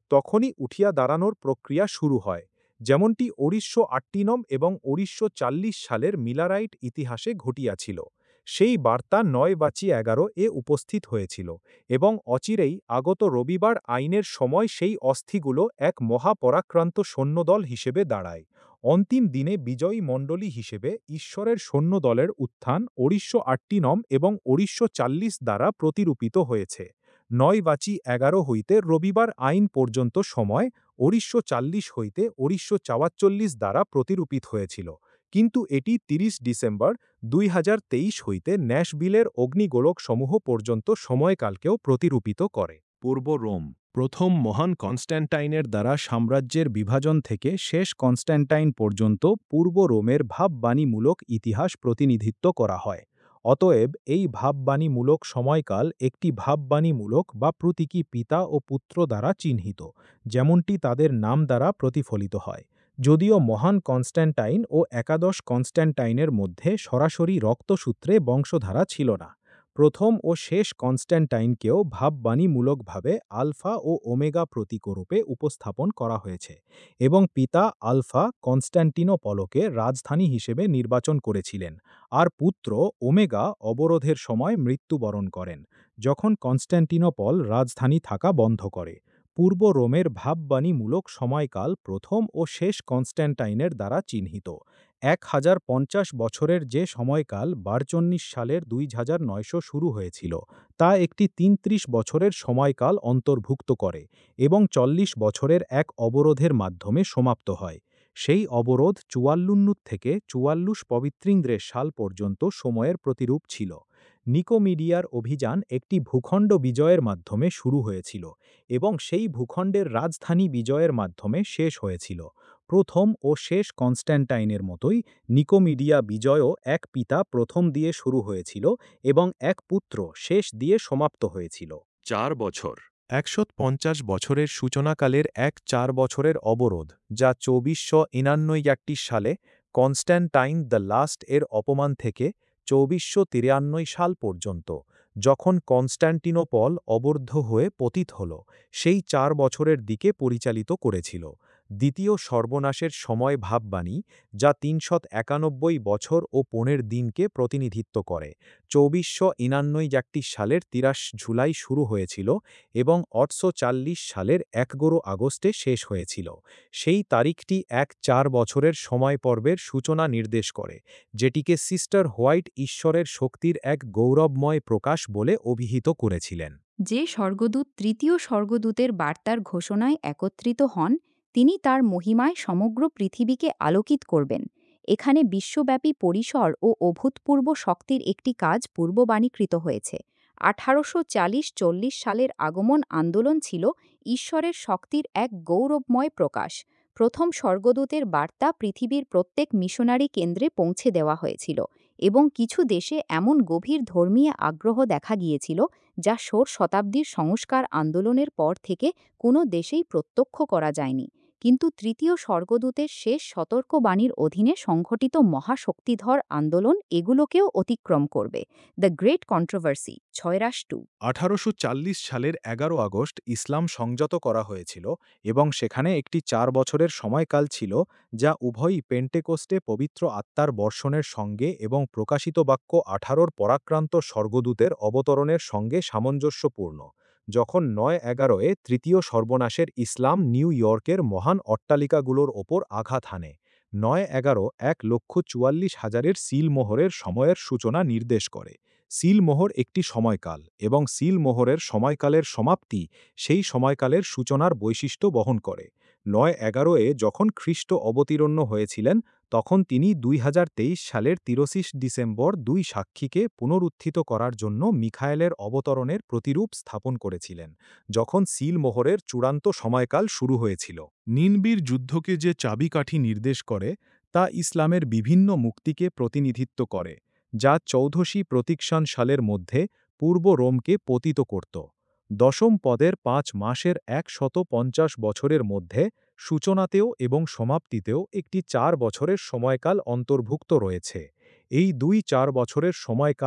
[SPEAKER 1] তখনই উঠিয়া দাঁড়ানোর প্রক্রিয়া শুরু হয়, যেমনটি উনিশশো আটান্ন এবং উনিশশো চল্লিশ সালের মিলারাইট ইতিহাসে ঘটিয়াছিল। সেই বার্তা নয় বাচি এগারো এ উপস্থিত হয়েছিল এবং অচিরেই আগত রবিবার আইনের সময় সেই অস্থিগুলো এক মহাপরাক্রান্ত সৈন্যদল হিসেবে দাঁড়ায়। অন্তিম দিনে বিজয়ী মণ্ডলী হিসেবে ঈশ্বরের সৈন্যদলের উত্থান উনিশশো আটান্ন এবং উনিশশো চল্লিশ দ্বারা প্রতিরূপিত হয়েছে। নয় বাচি এগারো হইতে রবিবার আইন পর্যন্ত সময় উনিশশো চল্লিশ হইতে উনিশশো চুয়াল্লিশ দ্বারা প্রতিরূপিত হয়েছিল, কিন্তু এটি তিরিশ ডিসেম্বর দুই হাজার তেইশ হইতে ন্যাশভিলের অগ্নিগোলক সমূহ পর্যন্ত সময়কালকেও প্রতিরূপিত করে। পূর্ব রোম প্রথম মহান কনস্ট্যান্টাইনের দ্বারা সাম্রাজ্যের বিভাজন থেকে শেষ কনস্ট্যান্টাইন পর্যন্ত পূর্ব রোমের ভাববাণীমূলক ইতিহাস প্রতিনিধিত্ব করা হয়। অতএব এই ভাববাণীমূলক সময়কাল একটি ভাববাণীমূলক বা প্রতীকী পিতা ও পুত্র দ্বারা চিহ্নিত, যেমনটি তাদের নাম দ্বারা প্রতিফলিত হয়। যদিও মহান কনস্ট্যান্টাইন ও একাদশ কনস্ট্যান্টাইনের মধ্যে সরাসরি রক্তসূত্রে বংশধারা ছিল না, প্রথম ও শেষ কনস্ট্যান্টাইনকেও ভাববাণীমূলকভাবে আলফা ও ওমেগা প্রতীকরূপে উপস্থাপন করা হয়েছে এবং পিতা আলফা কনস্ট্যান্টিনোপলকে রাজধানী হিসেবে নির্বাচন করেছিলেন, আর পুত্র ওমেগা অবরোধের সময় মৃত্যুবরণ করেন, যখন কনস্ট্যান্টিনোপল রাজধানী থাকা বন্ধ করে। পূর্ব রোমের ভাববাণীমূলক সময়কাল প্রথম ও শেষ কনস্ট্যান্টাইনের দ্বারা চিহ্নিত। এক হাজার পঞ্চাশ বছরের যে সময়কাল বারচল্লিশ সালের দুই হাজার নয়শো শুরু হয়েছিল, তা একটি তিনত্রিশ বছরের সময়কাল অন্তর্ভুক্ত করে এবং চল্লিশ বছরের এক অবরোধের মাধ্যমে সমাপ্ত হয়। সেই অবরোধ চুয়াল্লুন্ন থেকে চুয়াল্লিশ পবিত্রিন্দ্রের সাল পর্যন্ত সময়ের প্রতিরূপ ছিল। নিকোমিডিয়ার অভিযান একটি ভূখণ্ড বিজয়ের মাধ্যমে শুরু হয়েছিল এবং সেই ভূখণ্ডের রাজধানী বিজয়ের মাধ্যমে শেষ হয়েছিল। প্রথম ও শেষ কনস্ট্যান্টাইনের মতোই নিকোমিডিয়া বিজয়ও এক পিতা প্রথম দিয়ে শুরু হয়েছিল এবং এক পুত্র শেষ দিয়ে সমাপ্ত হয়েছিল। চার বছর একশো পঞ্চাশ বছরের সূচনাকালের এক চার বছরের অবরোধ, যা চৌবিশশো উনানব্বই সালে কনস্ট্যান্টাইন দ্য লাস্ট এর অপমান থেকে চৌবিশশো তিরানব্বই সাল পর্যন্ত, যখন কনস্ট্যান্টিনোপল অবরুদ্ধ হয়ে পতিত হল, সেই চার বছরের দিকে পরিচালিত করেছিল। দ্বিতীয় সর্বনাশের সময় ভাববাণী, যা তিনশত একানব্বই বছর ও পনের দিনকে প্রতিনিধিত্ব করে, চৌবিশশো উনানব্বই সালের তিরাশ জুলাই শুরু হয়েছিল এবং আটশো চল্লিশ সালের এগারো আগস্টে শেষ হয়েছিল। সেই তারিখটি এক চার বছরের সময় পর্বের সূচনা নির্দেশ করে, যেটিকে সিস্টার হোয়াইট ঈশ্বরের শক্তির এক গৌরবময় প্রকাশ বলে অভিহিত করেছিলেন।
[SPEAKER 3] যে স্বর্গদূত তৃতীয় স্বর্গদূতের বার্তার ঘোষণায় একত্রিত হন, তিনি তার মহিমায় সমগ্র পৃথিবীকে আলোকিত করবেন। এখানে বিশ্বব্যাপী পরিসর ও অভূতপূর্ব শক্তির একটি কাজ পূর্ববাণীকৃত হয়েছে। আঠারোশো চাল্লিশ চল্লিশ সালের আগমন আন্দোলন ছিল ঈশ্বরের শক্তির এক গৌরবময় প্রকাশ। প্রথম স্বর্গদূতের বার্তা পৃথিবীর প্রত্যেক মিশনারি কেন্দ্রে পৌঁছে দেওয়া হয়েছিল এবং কিছু দেশে এমন গভীর ধর্মীয় আগ্রহ দেখা গিয়েছিল যা ষোড়শ শতাব্দীর সংস্কার আন্দোলনের পর থেকে কোনো দেশেই প্রত্যক্ষ করা যায়নি। কিন্তু তৃতীয় স্বর্গদূতের শেষ সতর্কবাণীর অধীনে সংঘটিত মহাশক্তিধর আন্দোলন এগুলোকেও অতিক্রম করবে। দ্য গ্রেট কন্ট্রোভার্সি ছয়রাশ টু
[SPEAKER 1] আঠারোশো চল্লিশ সালের এগারো আগস্ট ইসলাম সংযত করা হয়েছিল এবং সেখানে একটি চার বছরের সময়কাল ছিল, যা উভয়ই পেন্টেকোস্টে পবিত্র আত্মার বর্ষণের সঙ্গে এবং প্রকাশিত বাক্য আঠারোর পরাক্রান্ত স্বর্গদূতের অবতরণের সঙ্গে সামঞ্জস্যপূর্ণ, যখন নয় এগারোয় তৃতীয় সর্বনাশের ইসলাম নিউ ইয়র্কের মহান অট্টালিকাগুলোর ওপর আঘাত হানে। নয় এগারো এক লক্ষ চুয়াল্লিশ হাজারের সিলমোহরের সময়ের সূচনা নির্দেশ করে। সিলমোহর একটি সময়কাল এবং সিলমোহরের সময়কালের সমাপ্তি সেই সময়কালের সূচনার বৈশিষ্ট্য বহন করে। নয় এগারোয় যখন খ্রিস্ট অবতীর্ণ হয়েছিলেন, তখন তিনি দুই হাজার তেইশ সালের তিরিশে ডিসেম্বর দুই সাক্ষীকে পুনরুত্থিত করার জন্য মিখায়েলের অবতরণের প্রতিরূপ স্থাপন করেছিলেন, যখন সিলমোহরের চূড়ান্ত সময়কাল শুরু হয়েছিল। নিনবির যুদ্ধকে যে চাবিকাঠি নির্দেশ করে, তা ইসলামের বিভিন্ন মুক্তিকে প্রতিনিধিত্ব করে, যা চৌদশী প্রতীক্ষণ সালের মধ্যে পূর্ব রোমকে পতিত করত। দশম পদের পাঁচ মাসের একশত পঞ্চাশ বছরের মধ্যে সূচনাতেও এবং সমাপ্তিতেও একটি চার বছরের সময়কাল অন্তর্ভুক্ত রয়েছে। এই দুই চার বছরের সময়কাল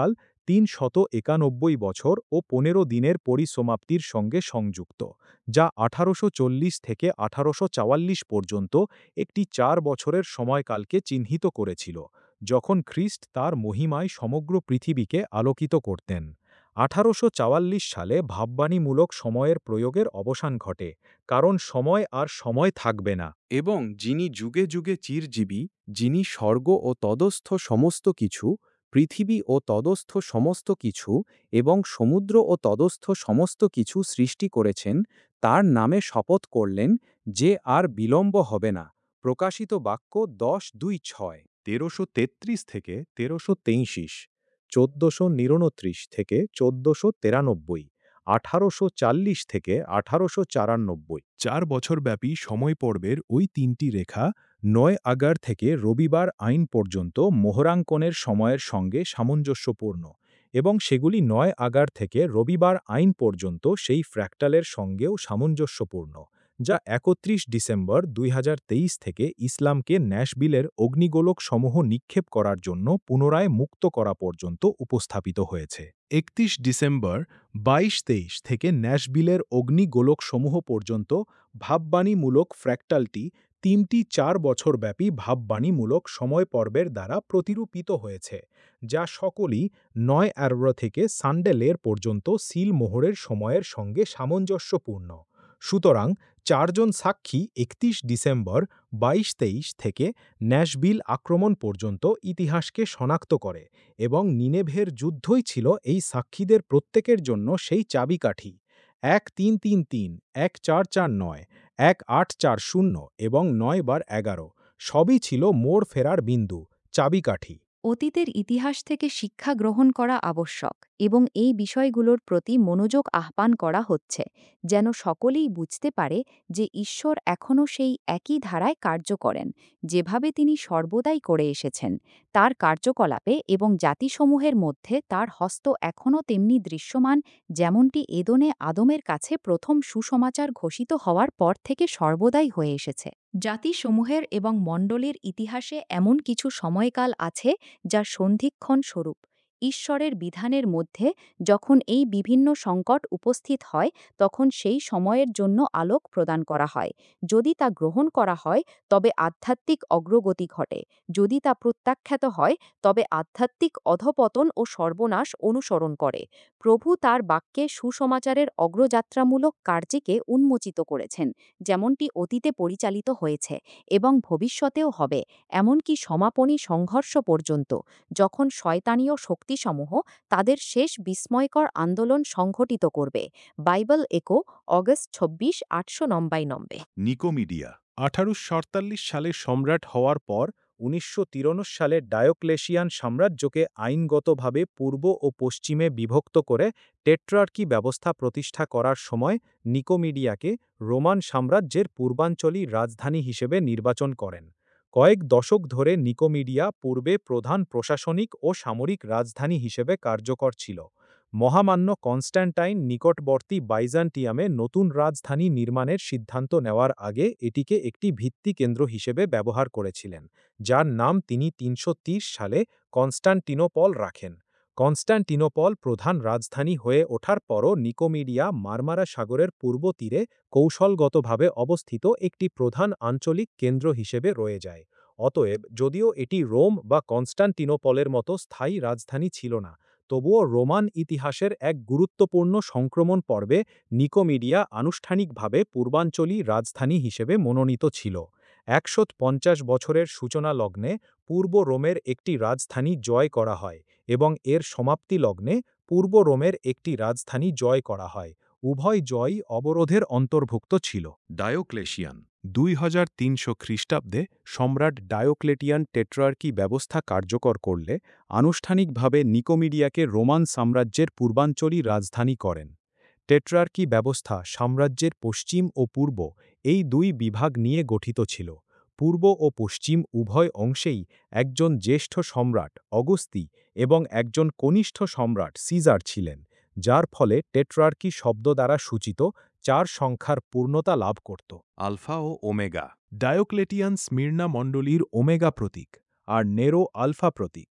[SPEAKER 1] তিনশত একানব্বই বছর ও পনেরো দিনের পরিসমাপ্তির সঙ্গে সংযুক্ত, যা আঠারোশো চল্লিশ থেকে আঠারোশো চুয়াল্লিশ পর্যন্ত একটি চার বছরের সময়কালকে চিহ্নিত করেছিল, যখন খ্রিস্ট তার মহিমায় সমগ্র পৃথিবীকে আলোকিত করতেন। আঠারোশো চুয়াল্লিশ সালে ভাববাণীমূলক সময়ের প্রয়োগের অবসান ঘটে, কারণ সময় আর সময় থাকবে না।
[SPEAKER 2] এবং যিনি যুগে যুগে চিরজীবী, যিনি স্বর্গ ও তদস্থ সমস্ত কিছু, পৃথিবী ও তদস্থ সমস্ত কিছু এবং সমুদ্র ও তদস্থ সমস্ত কিছু সৃষ্টি করেছেন, তার নামে শপথ করলেন যে আর বিলম্ব হবে না। প্রকাশিত বাক্য দশ দুই ছয়।
[SPEAKER 1] তেরোশো তেত্রিশ থেকে তেরোশো তেইশ, চোদ্দশো নিরানব্বই থেকে চোদ্দশো তিরানব্বই, আঠারোশো চল্লিশ থেকে আঠারোশো চুরানব্বই। চার বছরব্যাপী সময় পর্বের ওই তিনটি রেখা নয় আগার থেকে রবিবার আইন পর্যন্ত মোহরাঙ্কনের সময়ের সঙ্গে সামঞ্জস্যপূর্ণ, এবং সেগুলি নয় আগার থেকে রবিবার আইন পর্যন্ত সেই ফ্র্যাক্টালের সঙ্গেও সামঞ্জস্যপূর্ণ, যা একত্রিশ ডিসেম্বর দুই হাজার তেইশ থেকে ইসলামকে ন্যাশবিলের অগ্নিগোলক সমূহ নিক্ষেপ করার জন্য পুনরায় মুক্ত করা পর্যন্ত উপস্থাপিত হয়েছে। একত্রিশ ডিসেম্বর বাইশ তেইশ থেকে ন্যাশবিলের অগ্নিগোলক সমূহ পর্যন্ত ভাববাণীমূলক ফ্র্যাক্টালটি তিনটি চার বছরব্যাপী ভাববাণীমূলক সময় পর্বের দ্বারা প্রতিরূপিত হয়েছে, যা সকলই নয় আরব থেকে সানডে লের পর্যন্ত সিল মোহরের সময়ের সঙ্গে সামঞ্জস্যপূর্ণ। সুতরাং চারজন সাক্ষী একত্রিশ ডিসেম্বর বাইশ তেইশ থেকে ন্যাশবিল আক্রমণ পর্যন্ত ইতিহাসকে শনাক্ত করে, এবং নিনেভের যুদ্ধই ছিল এই সাক্ষীদের প্রত্যেকের জন্য সেই চাবিকাঠি। এক তিন তিন তিন, এক চার চার নয়, এক আট চার শূন্য এবং নয় বার এগারো সবই ছিল মোড় ফেরার বিন্দু, চাবিকাঠি।
[SPEAKER 3] অতীতের ইতিহাস থেকে শিক্ষা গ্রহণ করা আবশ্যক এবং এই বিষয়গুলোর প্রতি মনোযোগ আহ্বান করা হচ্ছে, যেন সকলেই বুঝতে পারে যে ঈশ্বর এখনও সেই একই ধারায় কার্য করেন, যেভাবে তিনি সর্বদাই করে এসেছেন। তার কার্যকলাপে এবং জাতিসমূহের মধ্যে তার হস্ত এখনও তেমনি দৃশ্যমান, যেমনটি এদনে আদমের কাছে প্রথম সুসমাচার ঘোষিত হওয়ার পর থেকে সর্বদাই হয়ে এসেছে। জাতিসমূহের এবং মণ্ডলীর ইতিহাসে এমন কিছু সময়কাল আছে যা সন্ধিক্ষণ স্বরূপ। ঈশ্বরের বিধানের মধ্যে যখন এই বিভিন্ন সংকট উপস্থিত হয়, তখন সেই সময়ের জন্য আলোক প্রদান করা হয়। যদি তা গ্রহণ করা হয়, তবে আধ্যাত্মিক অগ্রগতি ঘটে; যদি তা প্রত্যাখ্যাত হয়, তবে আধ্যাত্মিক অধঃপতন ও সর্বনাশ অনুসরণ করে। প্রভু তার বাক্যে সুসমাচারের অগ্রযাত্রামূলক কার্যকে উন্মোচিত করেছেন, যেমনটি অতীতে পরিচালিত হয়েছে এবং ভবিষ্যতেও হবে, এমনকি সমাপনী সংঘর্ষ পর্যন্ত, যখন শয়তানীয় শক্তিসমূহ তাদের শেষ বিস্ময়কর আন্দোলন সংঘটিত করবে। বাইবেল একো, অগস্ট চব্বিশ আটশো নব্বানব্বই।
[SPEAKER 1] নিকোমিডিয়া আঠারোশো সাতচল্লিশ সালে সম্রাট হওয়ার পর উনিশশো তিরানব্বই সালে ডায়োক্লেশিয়ান সাম্রাজ্যকে আইনগতভাবে পূর্ব ও পশ্চিমে বিভক্ত করে টেট্রার্কি ব্যবস্থা প্রতিষ্ঠা করার সময় নিকোমিডিয়াকে রোমান সাম্রাজ্যের পূর্বাঞ্চলী রাজধানী হিসেবে নির্বাচন করেন। কয়েক দশক ধরে নিকোমিডিয়া পূর্বে প্রধান প্রশাসনিক ও সামরিক রাজধানী হিসেবে কার্যকর ছিল। মহামান্য কনস্ট্যান্টাইন নিকটবর্তী বাইজান্টিয়ামে নতুন রাজধানী নির্মাণের সিদ্ধান্ত নেওয়ার আগে এটিকে একটি ভিত্তিকেন্দ্র হিসেবে ব্যবহার করেছিলেন, যার নাম তিনি তিনশো তিরিশ সালে কনস্টান্টিনোপল রাখেন। কনস্টান্টিনোপল প্রধান রাজধানী হয়ে ওঠার পরও নিকোমিডিয়া মারমারা সাগরের পূর্ব তীরে কৌশলগতভাবে অবস্থিত একটি প্রধান আঞ্চলিক কেন্দ্র হিসেবে রয়ে যায়। অতএব, যদিও এটি রোম বা কনস্টান্টিনোপলের মতো স্থায়ী রাজধানী ছিল না, তবুও রোমান ইতিহাসের এক গুরুত্বপূর্ণ সংক্রমণ পর্বে নিকোমিডিয়া আনুষ্ঠানিকভাবে পূর্বাঞ্চলী রাজধানী হিসেবে মনোনীত ছিল। একশো পঞ্চাশ বছরের সূচনা লগ্নে পূর্ব রোমের একটি রাজধানী জয় করা হয় এবং এর সমাপ্তি লগ্নে পূর্ব রোমের একটি রাজধানী জয় করা হয়। উভয় জয়ই অবরোধের অন্তর্ভুক্ত ছিল। ডায়োক্লেশিয়ান দুই হাজার তিনশো খ্রিস্টাব্দে সম্রাট ডায়োক্লেটিয়ান টেট্রার্কি ব্যবস্থা কার্যকর করলে আনুষ্ঠানিকভাবে নিকোমিডিয়াকে রোমান সাম্রাজ্যের পূর্বাঞ্চলী রাজধানী করেন। টেট্রার্কি ব্যবস্থা সাম্রাজ্যের পশ্চিম ও পূর্ব এই দুই বিভাগ নিয়ে গঠিত ছিল। পূর্ব ও পশ্চিম উভয় অংশেই একজন জ্যেষ্ঠ সম্রাট অগস্তি এবং একজন কনিষ্ঠ সম্রাট সিজার ছিলেন, যার ফলে টেট্রার্কি শব্দ দ্বারা সূচিত চার সংখ্যার পূর্ণতা লাভ করত। আলফা ও ওমেগা ডায়োক্লেটিয়ান স্মির্না মণ্ডলীর ওমেগা প্রতীক, আর নেরো আলফা প্রতীক।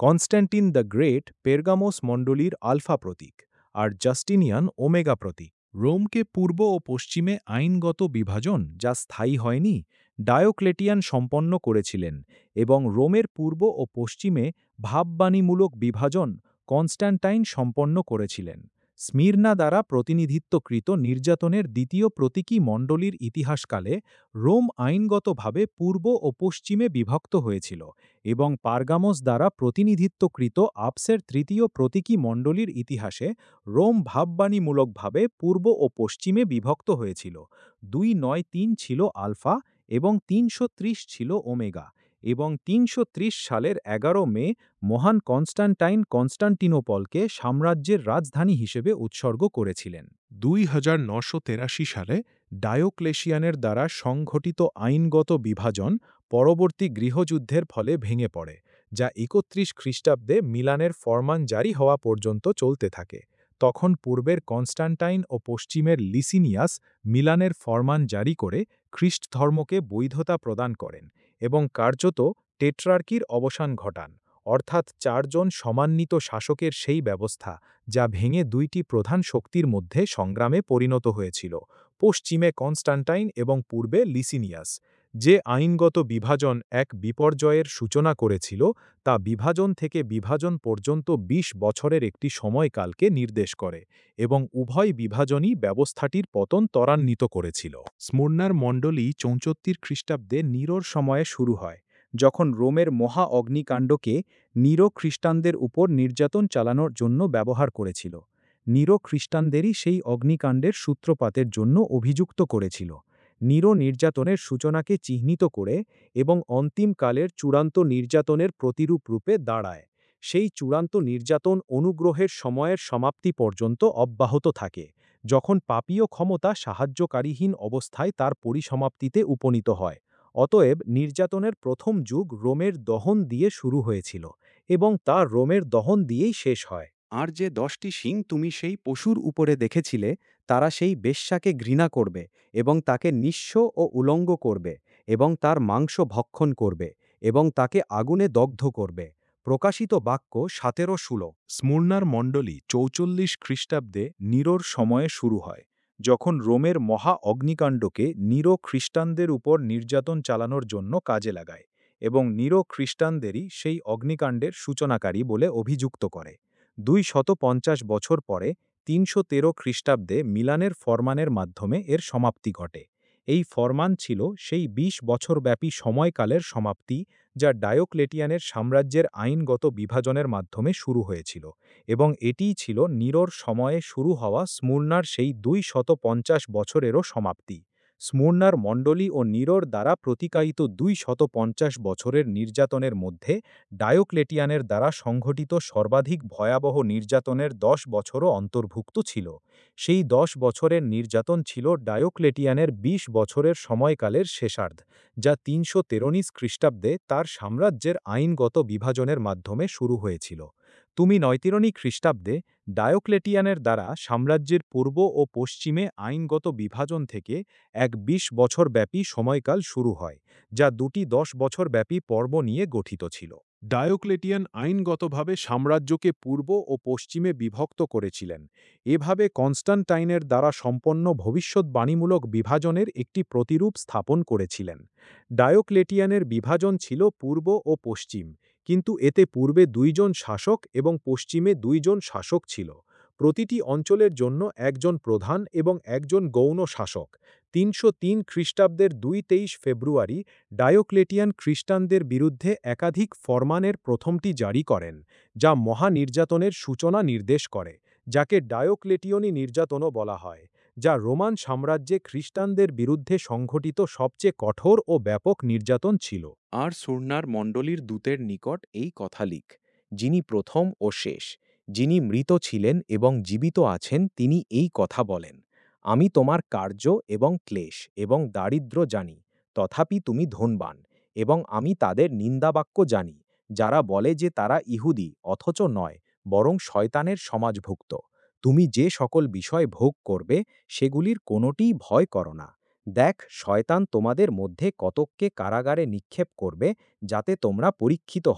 [SPEAKER 1] কনস্ট্যান্টিন দ্য গ্রেট পেরগামোস মণ্ডলীর আলফা প্রতীক, আর জাস্টিনিয়ান ওমেগা প্রতীক। রোমকে পূর্ব ও পশ্চিমে আইনগত বিভাজন, যা স্থায়ী হয়নি, ডায়োক্লেটিয়ান সম্পন্ন করেছিলেন, এবং রোমের পূর্ব ও পশ্চিমে ভাববাণীমূলক বিভাজন কনস্ট্যান্টাইন সম্পন্ন করেছিলেন। স্মির্না দ্বারা প্রতিনিধিত্বকৃত নির্যাতনের দ্বিতীয় প্রতীকী মণ্ডলীর ইতিহাসকালে রোম আইনগতভাবে পূর্ব ও পশ্চিমে বিভক্ত হয়েছিল, এবং পারগামোস দ্বারা প্রতিনিধিত্বকৃত আপসের তৃতীয় প্রতীকী মণ্ডলীর ইতিহাসে রোম ভাববাণীমূলকভাবে পূর্ব ও পশ্চিমে বিভক্ত হয়েছিল। দুই নয় তিন ছিল আলফা এবং তিনশো ত্রিশ ছিল ওমেগা, এবং তিনশো ত্রিশ সালের এগারো মে মহান কনস্ট্যান্টাইন কনস্টান্টিনোপলকে সাম্রাজ্যের রাজধানী হিসেবে উৎসর্গ করেছিলেন। দুই হাজার নশো তেরাশি সালে ডায়োক্লেশিয়ানের দ্বারা সংঘটিত আইনগত বিভাজন পরবর্তী গৃহযুদ্ধের ফলে ভেঙে পড়ে, যা একত্রিশ খ্রিস্টাব্দে মিলানের ফরমান জারি হওয়া পর্যন্ত চলতে থাকে। তখন পূর্বের কনস্ট্যান্টাইন ও পশ্চিমের লিসিনিয়াস মিলানের ফরমান জারি করে খ্রিস্ট ধর্মকে বৈধতা প্রদান করেন এবং কার্যত টেট্রার্কির অবসান ঘটান, অর্থাৎ চারজন সমান্বিত শাসকের সেই ব্যবস্থা যা ভেঙে দুইটি প্রধান শক্তির মধ্যে সংগ্রামে পরিণত হয়েছিল, পশ্চিমে কনস্ট্যান্টাইন এবং পূর্বে লিসিনিয়াস। যে আইনগত বিভাজন এক বিপর্যয়ের সূচনা করেছিল, তা বিভাজন থেকে বিভাজন পর্যন্ত বিশ বছরের একটি সময়কালকে নির্দেশ করে, এবং উভয় বিভাজনই ব্যবস্থাটির পতন ত্বরান্বিত করেছিল। স্মুর্নার মণ্ডলী চৌচত্রিশ খ্রিস্টাব্দে নিরোর সময়ে শুরু হয়, যখন রোমের মহা অগ্নিকাণ্ডকে নিরো খ্রিস্টানদের উপর নির্যাতন চালানোর জন্য ব্যবহার করেছিল। নিরো খ্রিস্টানদেরই সেই অগ্নিকাণ্ডের সূত্রপাতের জন্য অভিযুক্ত করেছিল। নিরো নির্যাতনের সূচনাকে চিহ্নিত করে এবং অন্তিমকালের চূড়ান্ত নির্যাতনের প্রতিরূপ রূপে দাঁড়ায়। সেই চূড়ান্ত নির্যাতন অনুগ্রহের সময়ের সমাপ্তি পর্যন্ত অব্যাহত থাকে, যখন পাপীয় ক্ষমতা সাহায্যকারীহীন অবস্থায় তার পরিসমাপ্তিতে উপনীত হয়। অতএব নির্যাতনের প্রথম যুগ রোমের দহন দিয়ে শুরু হয়েছিল, এবং তা রোমের দহন দিয়েই শেষ হয়। আর যে দশটি শিং তুমি সেই পশুর উপরে দেখেছিলে, তারা সেই বেশ্যাকে ঘৃণা করবে এবং তাকে নিঃস্ব ও উলঙ্গ করবে এবং তার মাংস ভক্ষণ করবে এবং তাকে আগুনে দগ্ধ করবে। প্রকাশিত বাক্য সতেরো ষোলো। স্মুর্নার মণ্ডলী চৌচল্লিশ খ্রিস্টাব্দে নিরোর সময়ে শুরু হয়, যখন রোমের মহা অগ্নিকাণ্ডকে নিরো খ্রিস্টানদের উপর নির্যাতন চালানোর জন্য কাজে লাগায়, এবং নিরো খ্রিস্টানদেরই সেই অগ্নিকাণ্ডের সূচনাকারী বলে অভিযুক্ত করে। দুই শত পঞ্চাশ বছর পরে তিনশো তেরো খ্রিস্টাব্দে মিলানের ফরমানের মাধ্যমে এর সমাপ্তি ঘটে। এই ফরমান ছিল সেই বিশ বছরব্যাপী সময়কালের সমাপ্তি, যা ডায়োক্লেটিয়ানের সাম্রাজ্যের আইনগত বিভাজনের মাধ্যমে শুরু হয়েছিল, এবং এটিই ছিল নিরোর সময়ে শুরু হওয়া স্মুর্নার সেই দুই শত পঞ্চাশ বছরেরও সমাপ্তি। স্মুর্নার মণ্ডলী ও নিরোর দ্বারা প্রতিকায়িত দুই শত পঞ্চাশ বছরের নির্যাতনের মধ্যে ডায়োক্লেটিয়ানের দ্বারা সংঘটিত সর্বাধিক ভয়াবহ নির্যাতনের দশ বছরও অন্তর্ভুক্ত ছিল। সেই দশ বছরের নির্যাতন ছিল ডায়োক্লেটিয়ানের বিশ বছরের সময়কালের শেষার্ধ, যা তিনশো তেরোনিশ খ্রিস্টাব্দে তার সাম্রাজ্যের আইনগত বিভাজনের মাধ্যমে শুরু হয়েছিল। তুমি নয়তিরনি খ্রিস্টাব্দে ডায়োক্লেটিয়ানের দ্বারা সাম্রাজ্যের পূর্ব ও পশ্চিমে আইনগত বিভাজন থেকে এক বিশ বছরব্যাপী সময়কাল শুরু হয়, যা দুটি দশ বছরব্যাপী পর্ব নিয়ে গঠিত ছিল। ডায়োক্লেটিয়ান আইনগতভাবে সাম্রাজ্যকে পূর্ব ও পশ্চিমে বিভক্ত করেছিলেন। এভাবে কনস্ট্যান্টাইনের দ্বারা সম্পন্ন ভবিষ্যদ্বাণীমূলক বিভাজনের একটি প্রতিরূপ স্থাপন করেছিলেন। ডায়োক্লেটিয়ানের বিভাজন ছিল পূর্ব ও পশ্চিম, কিন্তু এতে পূর্বে দুইজন শাসক এবং পশ্চিমে দুইজন শাসক ছিল। প্রতিটি অঞ্চলের জন্য একজন প্রধান এবং একজন গৌণ শাসক। তিনশো তিন খ্রিস্টাব্দের দুই তেইশ ফেব্রুয়ারি ডায়োক্লেটিয়ান খ্রিস্টানদের বিরুদ্ধে একাধিক ফরমানের প্রথমটি জারি করেন, যা মহা নির্যাতনের সূচনা নির্দেশ করে, যাকে ডায়োক্লেটিয়নি নির্যাতনও বলা হয়, যা রোমান সাম্রাজ্যে খ্রিস্টানদের বিরুদ্ধে সংঘটিত সবচেয়ে কঠোর ও ব্যাপক নির্যাতন ছিল।
[SPEAKER 2] আর সুর্নার মণ্ডলীর দূতের নিকট এই কথা লিখ, যিনি প্রথম ও শেষ, যিনি মৃত ছিলেন এবং জীবিত আছেন, তিনি এই কথা বলেন, আমি তোমার কার্য এবং ক্লেশ এবং দারিদ্র্য জানি, তথাপি তুমি ধনবান, এবং আমি তাদের নিন্দাবাক্য জানি, যারা বলে যে তারা ইহুদি অথচ নয়, বরং শয়তানের সমাজভুক্ত। তুমি যে সকল বিষয় ভোগ করবে, সেগুলির কোনোটিই ভয় করো না। দেখ, শয়তান তোমাদের মধ্যে কতককে কারাগারে নিক্ষেপ করবে, যাতে তোমরা পরীক্ষিত হও,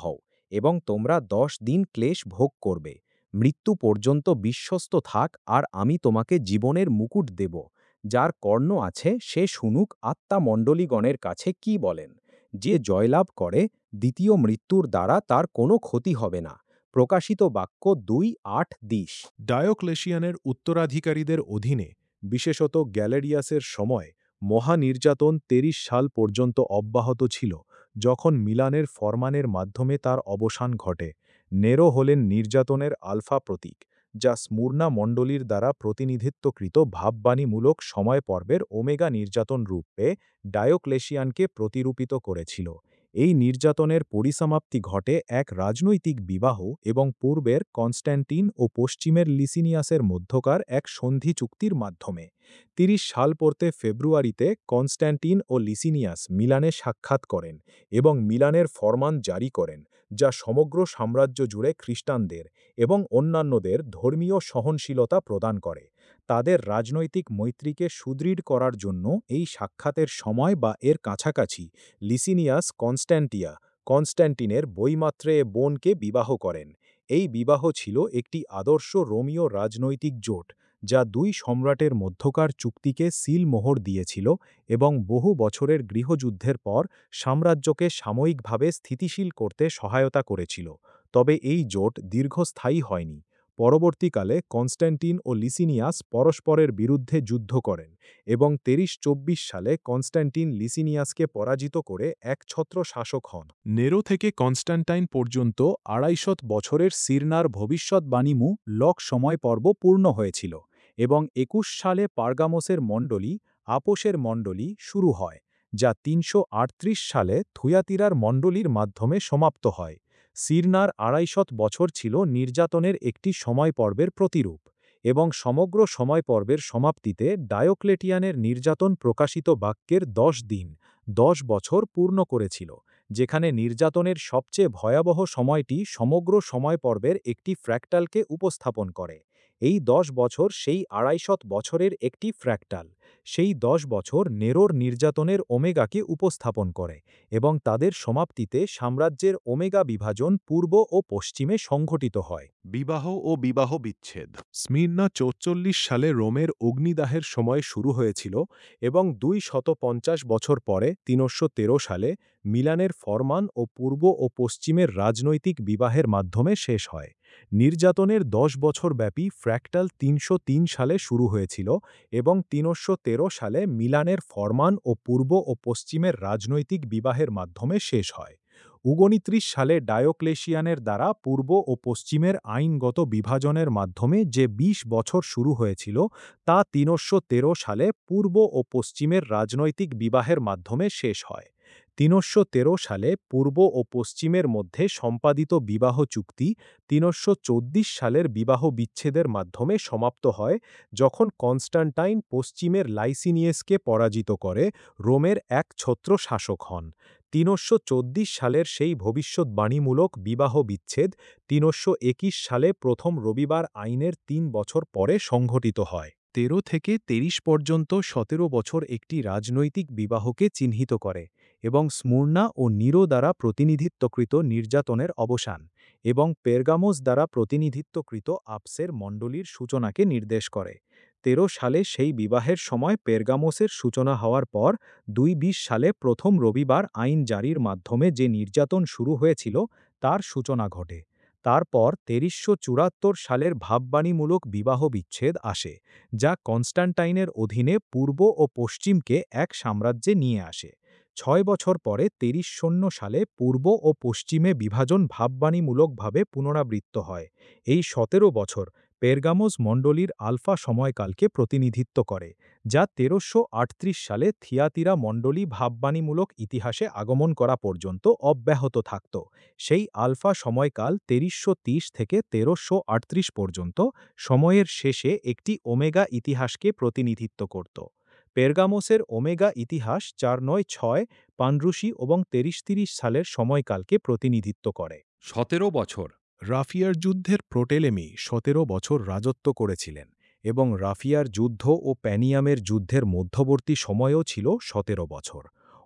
[SPEAKER 1] এবং তোমরা দশ দিন ক্লেশ ভোগ করবে। মৃত্যু পর্যন্ত বিশ্বস্ত থাক, আর আমি তোমাকে জীবনের মুকুট দেব। যার কর্ণ আছে সে শুনুক আত্মামণ্ডলীগণের কাছে কি বলেন। যে জয়লাভ করে দ্বিতীয় মৃত্যুর দ্বারা তার কোনো ক্ষতি হবে না। প্রকাশিত বাক্য দুই আট দিশ। ডায়োক্লেশিয়ানের উত্তরাধিকারীদের অধীনে, বিশেষত গ্যালেরিয়াসের সময়, মহা নির্যাতন তেইশ সাল পর্যন্ত অব্যাহত ছিল, যখন মিলানের ফরমানের মাধ্যমে তার অবসান ঘটে। নেরো হলেন নির্যাতনের আলফা প্রতীক, যা স্মুর্না মণ্ডলীর দ্বারা প্রতিনিধিত্বকৃত ভাববাণীমূলক সময় পর্বের ওমেগা নির্যাতন রূপে ডায়োক্লেশিয়ানকে প্রতিরূপিত করেছিল। এই নির্যাতনের পরিসমাপ্তি ঘটে এক রাজনৈতিক বিবাহ এবং পূর্বের কনস্ট্যান্টিন ও পশ্চিমের লিসিনিয়াসের মধ্যকার এক সন্ধি চুক্তির মাধ্যমে। তিরিশ সাল পড়তে ফেব্রুয়ারিতে কনস্ট্যান্টিন ও লিসিনিয়াস মিলানে সাক্ষাৎ করেন এবং মিলানের ফরমান জারি করেন, যা সমগ্র সাম্রাজ্য জুড়ে খ্রিস্টানদের এবং অন্যান্যদের ধর্মীয় সহনশীলতা প্রদান করে। তাদের রাজনৈতিক মৈত্রীকে সুদৃঢ় করার জন্য এই সাক্ষাতের সময় বা এর কাছাকাছি লিসিনিয়াস কনস্ট্যান্টিয়া, কনস্ট্যান্টিনের বৈমাত্রেয় বোনকে বিবাহ করেন। এই বিবাহ ছিল একটি আদর্শ রোমীয় রাজনৈতিক জোট, যা দুই সম্রাটের মধ্যকার চুক্তিকে সিল মোহর দিয়েছিল এবং বহু বছরের গৃহযুদ্ধের পর সাম্রাজ্যকে সাময়িকভাবে স্থিতিশীল করতে সহায়তা করেছিল। তবে এই জোট দীর্ঘস্থায়ী হয়নি। পরবর্তীকালে কনস্ট্যান্টিন ও লিসিনিয়াস পরস্পরের বিরুদ্ধে যুদ্ধ করেন এবং তেইশ চব্বিশ সালে কনস্ট্যান্টিন লিসিনিয়াসকে পরাজিত করে একছত্র শাসক হন। নেরো থেকে কনস্ট্যান্টাইন পর্যন্ত আড়াইশত বছরের সিরনার ভবিষ্যৎবাণীমূ লক সময় পর্ব পূর্ণ হয়েছিল এবং একুশ সালে পার্গামোসের মণ্ডলী, আপোসের মণ্ডলী শুরু হয়, যা তিনশো আটত্রিশ সালে থুয়াতিরার মণ্ডলীর মাধ্যমে সমাপ্ত হয়। সিরনার আড়াইশত বছর ছিল নির্যাতনের একটি সময় পর্বের প্রতিরূপ, এবং সমগ্র সময় পর্বের সমাপ্তিতে ডায়োক্লেটিয়ানের নির্যাতন প্রকাশিত বাক্যের দশ দিন, দশ বছর পূর্ণ করেছিল, যেখানে নির্যাতনের সবচেয়ে ভয়াবহ সময়টি সমগ্র সময় পর্বের একটি ফ্র্যাক্টালকে উপস্থাপন করে। এই দশ বছর সেই আড়াইশত বছরের একটি ফ্র্যাক্টাল। সেই দশ বছর নেরোর নির্যাতনের ওমেগাকে উপস্থাপন করে এবং তাদের সমাপ্তিতে সাম্রাজ্যের ওমেগা বিভাজন পূর্ব ও পশ্চিমে সংঘটিত হয়। বিবাহ ও বিবাহ বিচ্ছেদ। স্মির্না চৌচল্লিশ সালে রোমের অগ্নিদাহের সময় শুরু হয়েছিল এবং দুই শত পঞ্চাশ বছর পরে তিনশো তেরো সালে মিলানের ফরমান ও পূর্ব ও পশ্চিমের রাজনৈতিক বিবাহের মাধ্যমে শেষ হয়। নির্যাতনের দশ বছর ব্যাপী ফ্র্যাক্টাল তিনশো তিন সালে শুরু হয়েছিল এবং তিনশো তেরো সালে মিলানের ফরমান ও পূর্ব ও পশ্চিমের রাজনৈতিক বিবাহের মাধ্যমে শেষ হয়। উনত্রিশ সালে ডায়োক্লেশিয়ানের দ্বারা পূর্ব ও পশ্চিমের আইনগত বিভাজনের মাধ্যমে যে বিশ বছর শুরু হয়েছিল, তা তিনশো তেরো সালে পূর্ব ও পশ্চিমের রাজনৈতিক বিবাহের মাধ্যমে শেষ হয়। তিনশো তেরো সালে পূর্ব ও পশ্চিমের মধ্যে সম্পাদিত বিবাহ চুক্তি তিনশো চৌত্রিশ সালের বিবাহ বিচ্ছেদের মাধ্যমে সমাপ্ত হয়, যখন কনস্ট্যান্টাইন পশ্চিমের লাইসিনিয়াসকে পরাজিত করে রোমের একছত্র শাসক হন। তিনশো চৌত্রিশ সালের সেই ভবিষ্যৎবাণীমূলক বিবাহ বিচ্ছেদ তিনশো একুশ সালে প্রথম রবিবার আইনের তিন বছর পরে সংঘটিত হয়। তেরো থেকে তেইশ পর্যন্ত সতেরো বছর একটি রাজনৈতিক বিবাহকে চিহ্নিত করে এবং স্মুর্না ও নিরো দ্বারা প্রতিনিধিত্বকৃত নির্যাতনের অবসান এবং পেরগামোস দ্বারা প্রতিনিধিত্বকৃত আপসের মণ্ডলীর সূচনাকে নির্দেশ করে। তেরো সালে সেই বিবাহের সময় পেরগামোসের সূচনা হওয়ার পর দুই বিশ সালে প্রথম রবিবার আইন জারির মাধ্যমে যে নির্যাতন শুরু হয়েছিল তার সূচনা ঘটে। তারপর তেইশশো চুয়াত্তর সালের ভাববাণীমূলক বিবাহ বিচ্ছেদ আসে, যা কনস্ট্যান্টাইনের অধীনে পূর্ব ও পশ্চিমকে এক সাম্রাজ্যে নিয়ে আসে। ছয় বছর পরে তেইশ শূন্য সালে পূর্ব ও পশ্চিমে বিভাজন ভাববাণীমূলকভাবে পুনরাবৃত্ত হয়। এই সতেরো বছর পেরগামোস মণ্ডলীর আলফা সময়কালকে প্রতিনিধিত্ব করে, যা তেরোশো আটত্রিশ সালে থিয়াতিরা মণ্ডলী ভাববাণীমূলক ইতিহাসে আগমন করা পর্যন্ত অব্যাহত থাকত। সেই আলফা সময়কাল তেইশশো তিরিশ থেকে তেরোশো আটত্রিশ পর্যন্ত সময়ের শেষে একটি ওমেগা ইতিহাসকে প্রতিনিধিত্ব করত। পেরগামোসের ওমেগা ইতিহাস চার নয় ছয় পানরুশি এবং তেইশ তিরিশ সালের সময়কালকে প্রতিনিধিত্ব করে।
[SPEAKER 4] সতেরো বছর।
[SPEAKER 1] রাফিয়ার যুদ্ধের প্রোটেলেমি সতেরো বছর রাজত্ব করেছিলেন এবং রাফিয়ার যুদ্ধ ও প্যানিয়ামের যুদ্ধের মধ্যবর্তী সময়ও ছিল সতেরো বছর।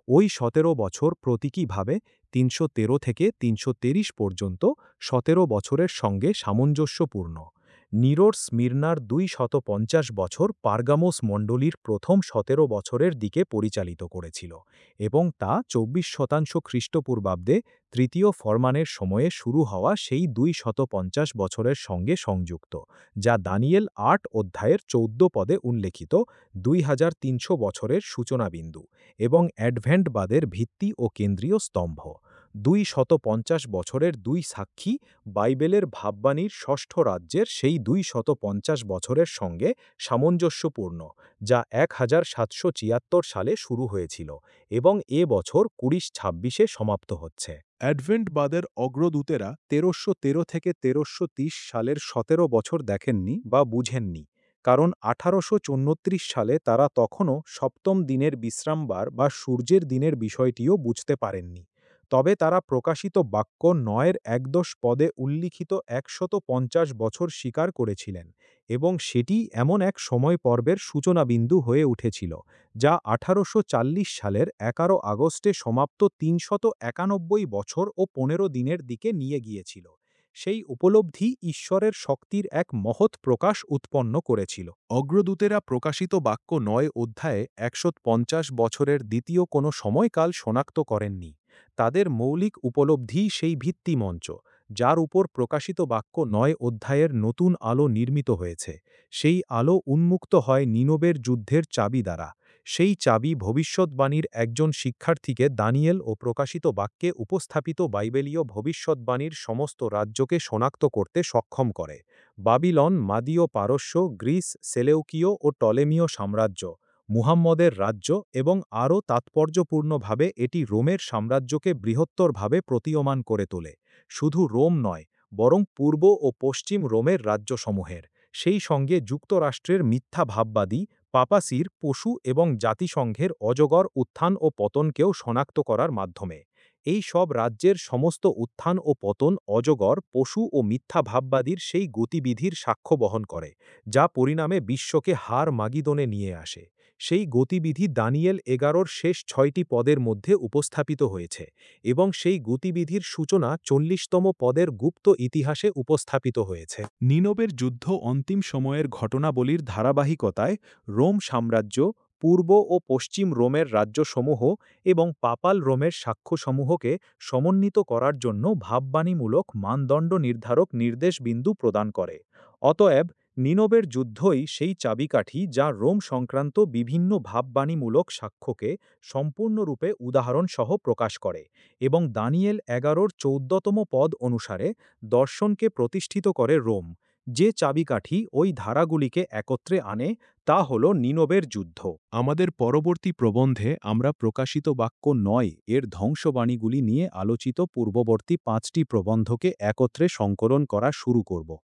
[SPEAKER 1] ওই সতেরো বছর প্রতীকীভাবে তিনশো তেরো থেকে তিনশো তেইশ পর্যন্ত সতেরো বছরের সঙ্গে সামঞ্জস্যপূর্ণ। নিরোর স্মির্নার দুই শত পঞ্চাশ বছর পার্গামোস মণ্ডলীর প্রথম সতেরো বছরের দিকে পরিচালিত করেছিল এবং তা চব্বিশ শতাংশ খ্রিস্টপূর্বাব্দে তৃতীয় ফরমানের সময়ে শুরু হওয়া সেই দুই শত পঞ্চাশ বছরের সঙ্গে সংযুক্ত, যা দানিয়েল আট অধ্যায়ের চৌদ্দ পদে উল্লেখিত দুই হাজার তিনশো বছরের সূচনাবিন্দু এবং অ্যাডভেন্টবাদের ভিত্তি ও কেন্দ্রীয় স্তম্ভ। দুই শত পঞ্চাশ বছরের দুই সাক্ষী বাইবেলের ভাববাণীর ষষ্ঠ রাজ্যের সেই দুই শত পঞ্চাশ বছরের সঙ্গে সামঞ্জস্যপূর্ণ, যা এক হাজার সাতশো ছিয়াত্তর সালে শুরু হয়েছিল এবং এ বছর কুড়ি ছাব্বিশে সমাপ্ত হচ্ছে। অ্যাডভেন্টবাদের অগ্রদূতেরা তেরোশো তেরো থেকে তেরোশো তিরিশ সালের সতেরো বছর দেখেননি বা বুঝেননি, কারণ আঠারোশো চৌত্রিশ সালে তারা তখনও সপ্তম দিনের বিশ্রামবার বা সূর্যের দিনের বিষয়টিও বুঝতে পারেননি। তবে তারা প্রকাশিত বাক্য নয়ের একদশ পদে উল্লিখিত একশত পঞ্চাশ বছর স্বীকার করেছিলেন এবং সেটি এমন এক সময় পর্বের সূচনাবিন্দু হয়ে উঠেছিল যা আঠারোশো চল্লিশ সালের এগারো আগস্টে সমাপ্ত তিনশত একানব্বই বছর ও পনেরো দিনের দিকে নিয়ে গিয়েছিল। সেই উপলব্ধি ঈশ্বরের শক্তির এক মহৎ প্রকাশ উৎপন্ন করেছিল। অগ্রদূতেরা প্রকাশিত বাক্য নয় অধ্যায়ে একশো পঞ্চাশ বছরের দ্বিতীয় কোনো সময়কাল শনাক্ত করেননি। তাদের মৌলিক উপলব্ধি সেই ভিত্তিমঞ্চ, যার উপর প্রকাশিত বাক্য নয় অধ্যায়ের নতুন আলো নির্মিত হয়েছে। সেই আলো উন্মুক্ত হয় নিনবের যুদ্ধের চাবি দ্বারা। সেই চাবি ভবিষ্যদ্বাণীর একজন শিক্ষার্থীকে দানিয়েল ও প্রকাশিত বাক্যে উপস্থাপিত বাইবেলীয় ভবিষ্যদ্বাণীর সমস্ত রাজ্যকে শনাক্ত করতে সক্ষম করে। বাবিলন, মাদীয় পারস্য, গ্রিস, সেলেউকীয় ও টলেমীয় সাম্রাজ্য, মুহাম্মদের রাজ্য এবং আরও তাৎপর্যপূর্ণভাবে এটি রোমের সাম্রাজ্যকে বৃহত্তরভাবে প্রতীয়মান করে তোলে। শুধু রোম নয়, বরং পূর্ব ও পশ্চিম রোমের রাজ্যসমূহের, সেই সঙ্গে যুক্তরাষ্ট্রের মিথ্যা ভাববাদী, পাপাসির, পশু এবং জাতিসংঘের অজগর উত্থান ও পতনকেও শনাক্ত করার মাধ্যমে। এই সব রাজ্যের সমস্ত উত্থান ও পতন অজগর, পশু ও মিথ্যা ভাববাদীর সেই গতিবিধির সাক্ষ্য বহন করে, যা পরিণামে বিশ্বকে হার মাগিদনে নিয়ে আসে। সেই গতিবিধি দানিয়েল এগারোর শেষ ছয়টি পদের মধ্যে উপস্থাপিত হয়েছে এবং সেই গতিবিধির সূচনা চল্লিশতম পদের গুপ্ত ইতিহাসে উপস্থাপিত হয়েছে। নিনবের যুদ্ধ অন্তিম সময়ের ঘটনাবলীর ধারাবাহিকতায় রোম সাম্রাজ্য, পূর্ব ও পশ্চিম রোমের রাজ্যসমূহ এবং পাপাল রোমের সাক্ষ্যসমূহকে সমন্বিত করার জন্য ভাববাণীমূলক মানদণ্ড নির্ধারক নির্দেশবিন্দু প্রদান করে। অতএব নিনবের যুদ্ধই সেই চাবিকাঠি যা রোম সংক্রান্ত বিভিন্ন ভাববাণীমূলক সাক্ষ্যকে সম্পূর্ণরূপে উদাহরণসহ প্রকাশ করে এবং দানিয়েল এগারোর চৌদ্দতম পদ অনুসারে দর্শনকে প্রতিষ্ঠিত করে রোম। যে চাবিকাঠি ওই ধারাগুলিকে একত্রে আনে তা হল নিনবের যুদ্ধ। আমাদের পরবর্তী প্রবন্ধে আমরা প্রকাশিত বাক্য নয় এর ধ্বংসবাণীগুলি নিয়ে আলোচিত পূর্ববর্তী পাঁচটি প্রবন্ধকে একত্রে সংকলন করা শুরু করব।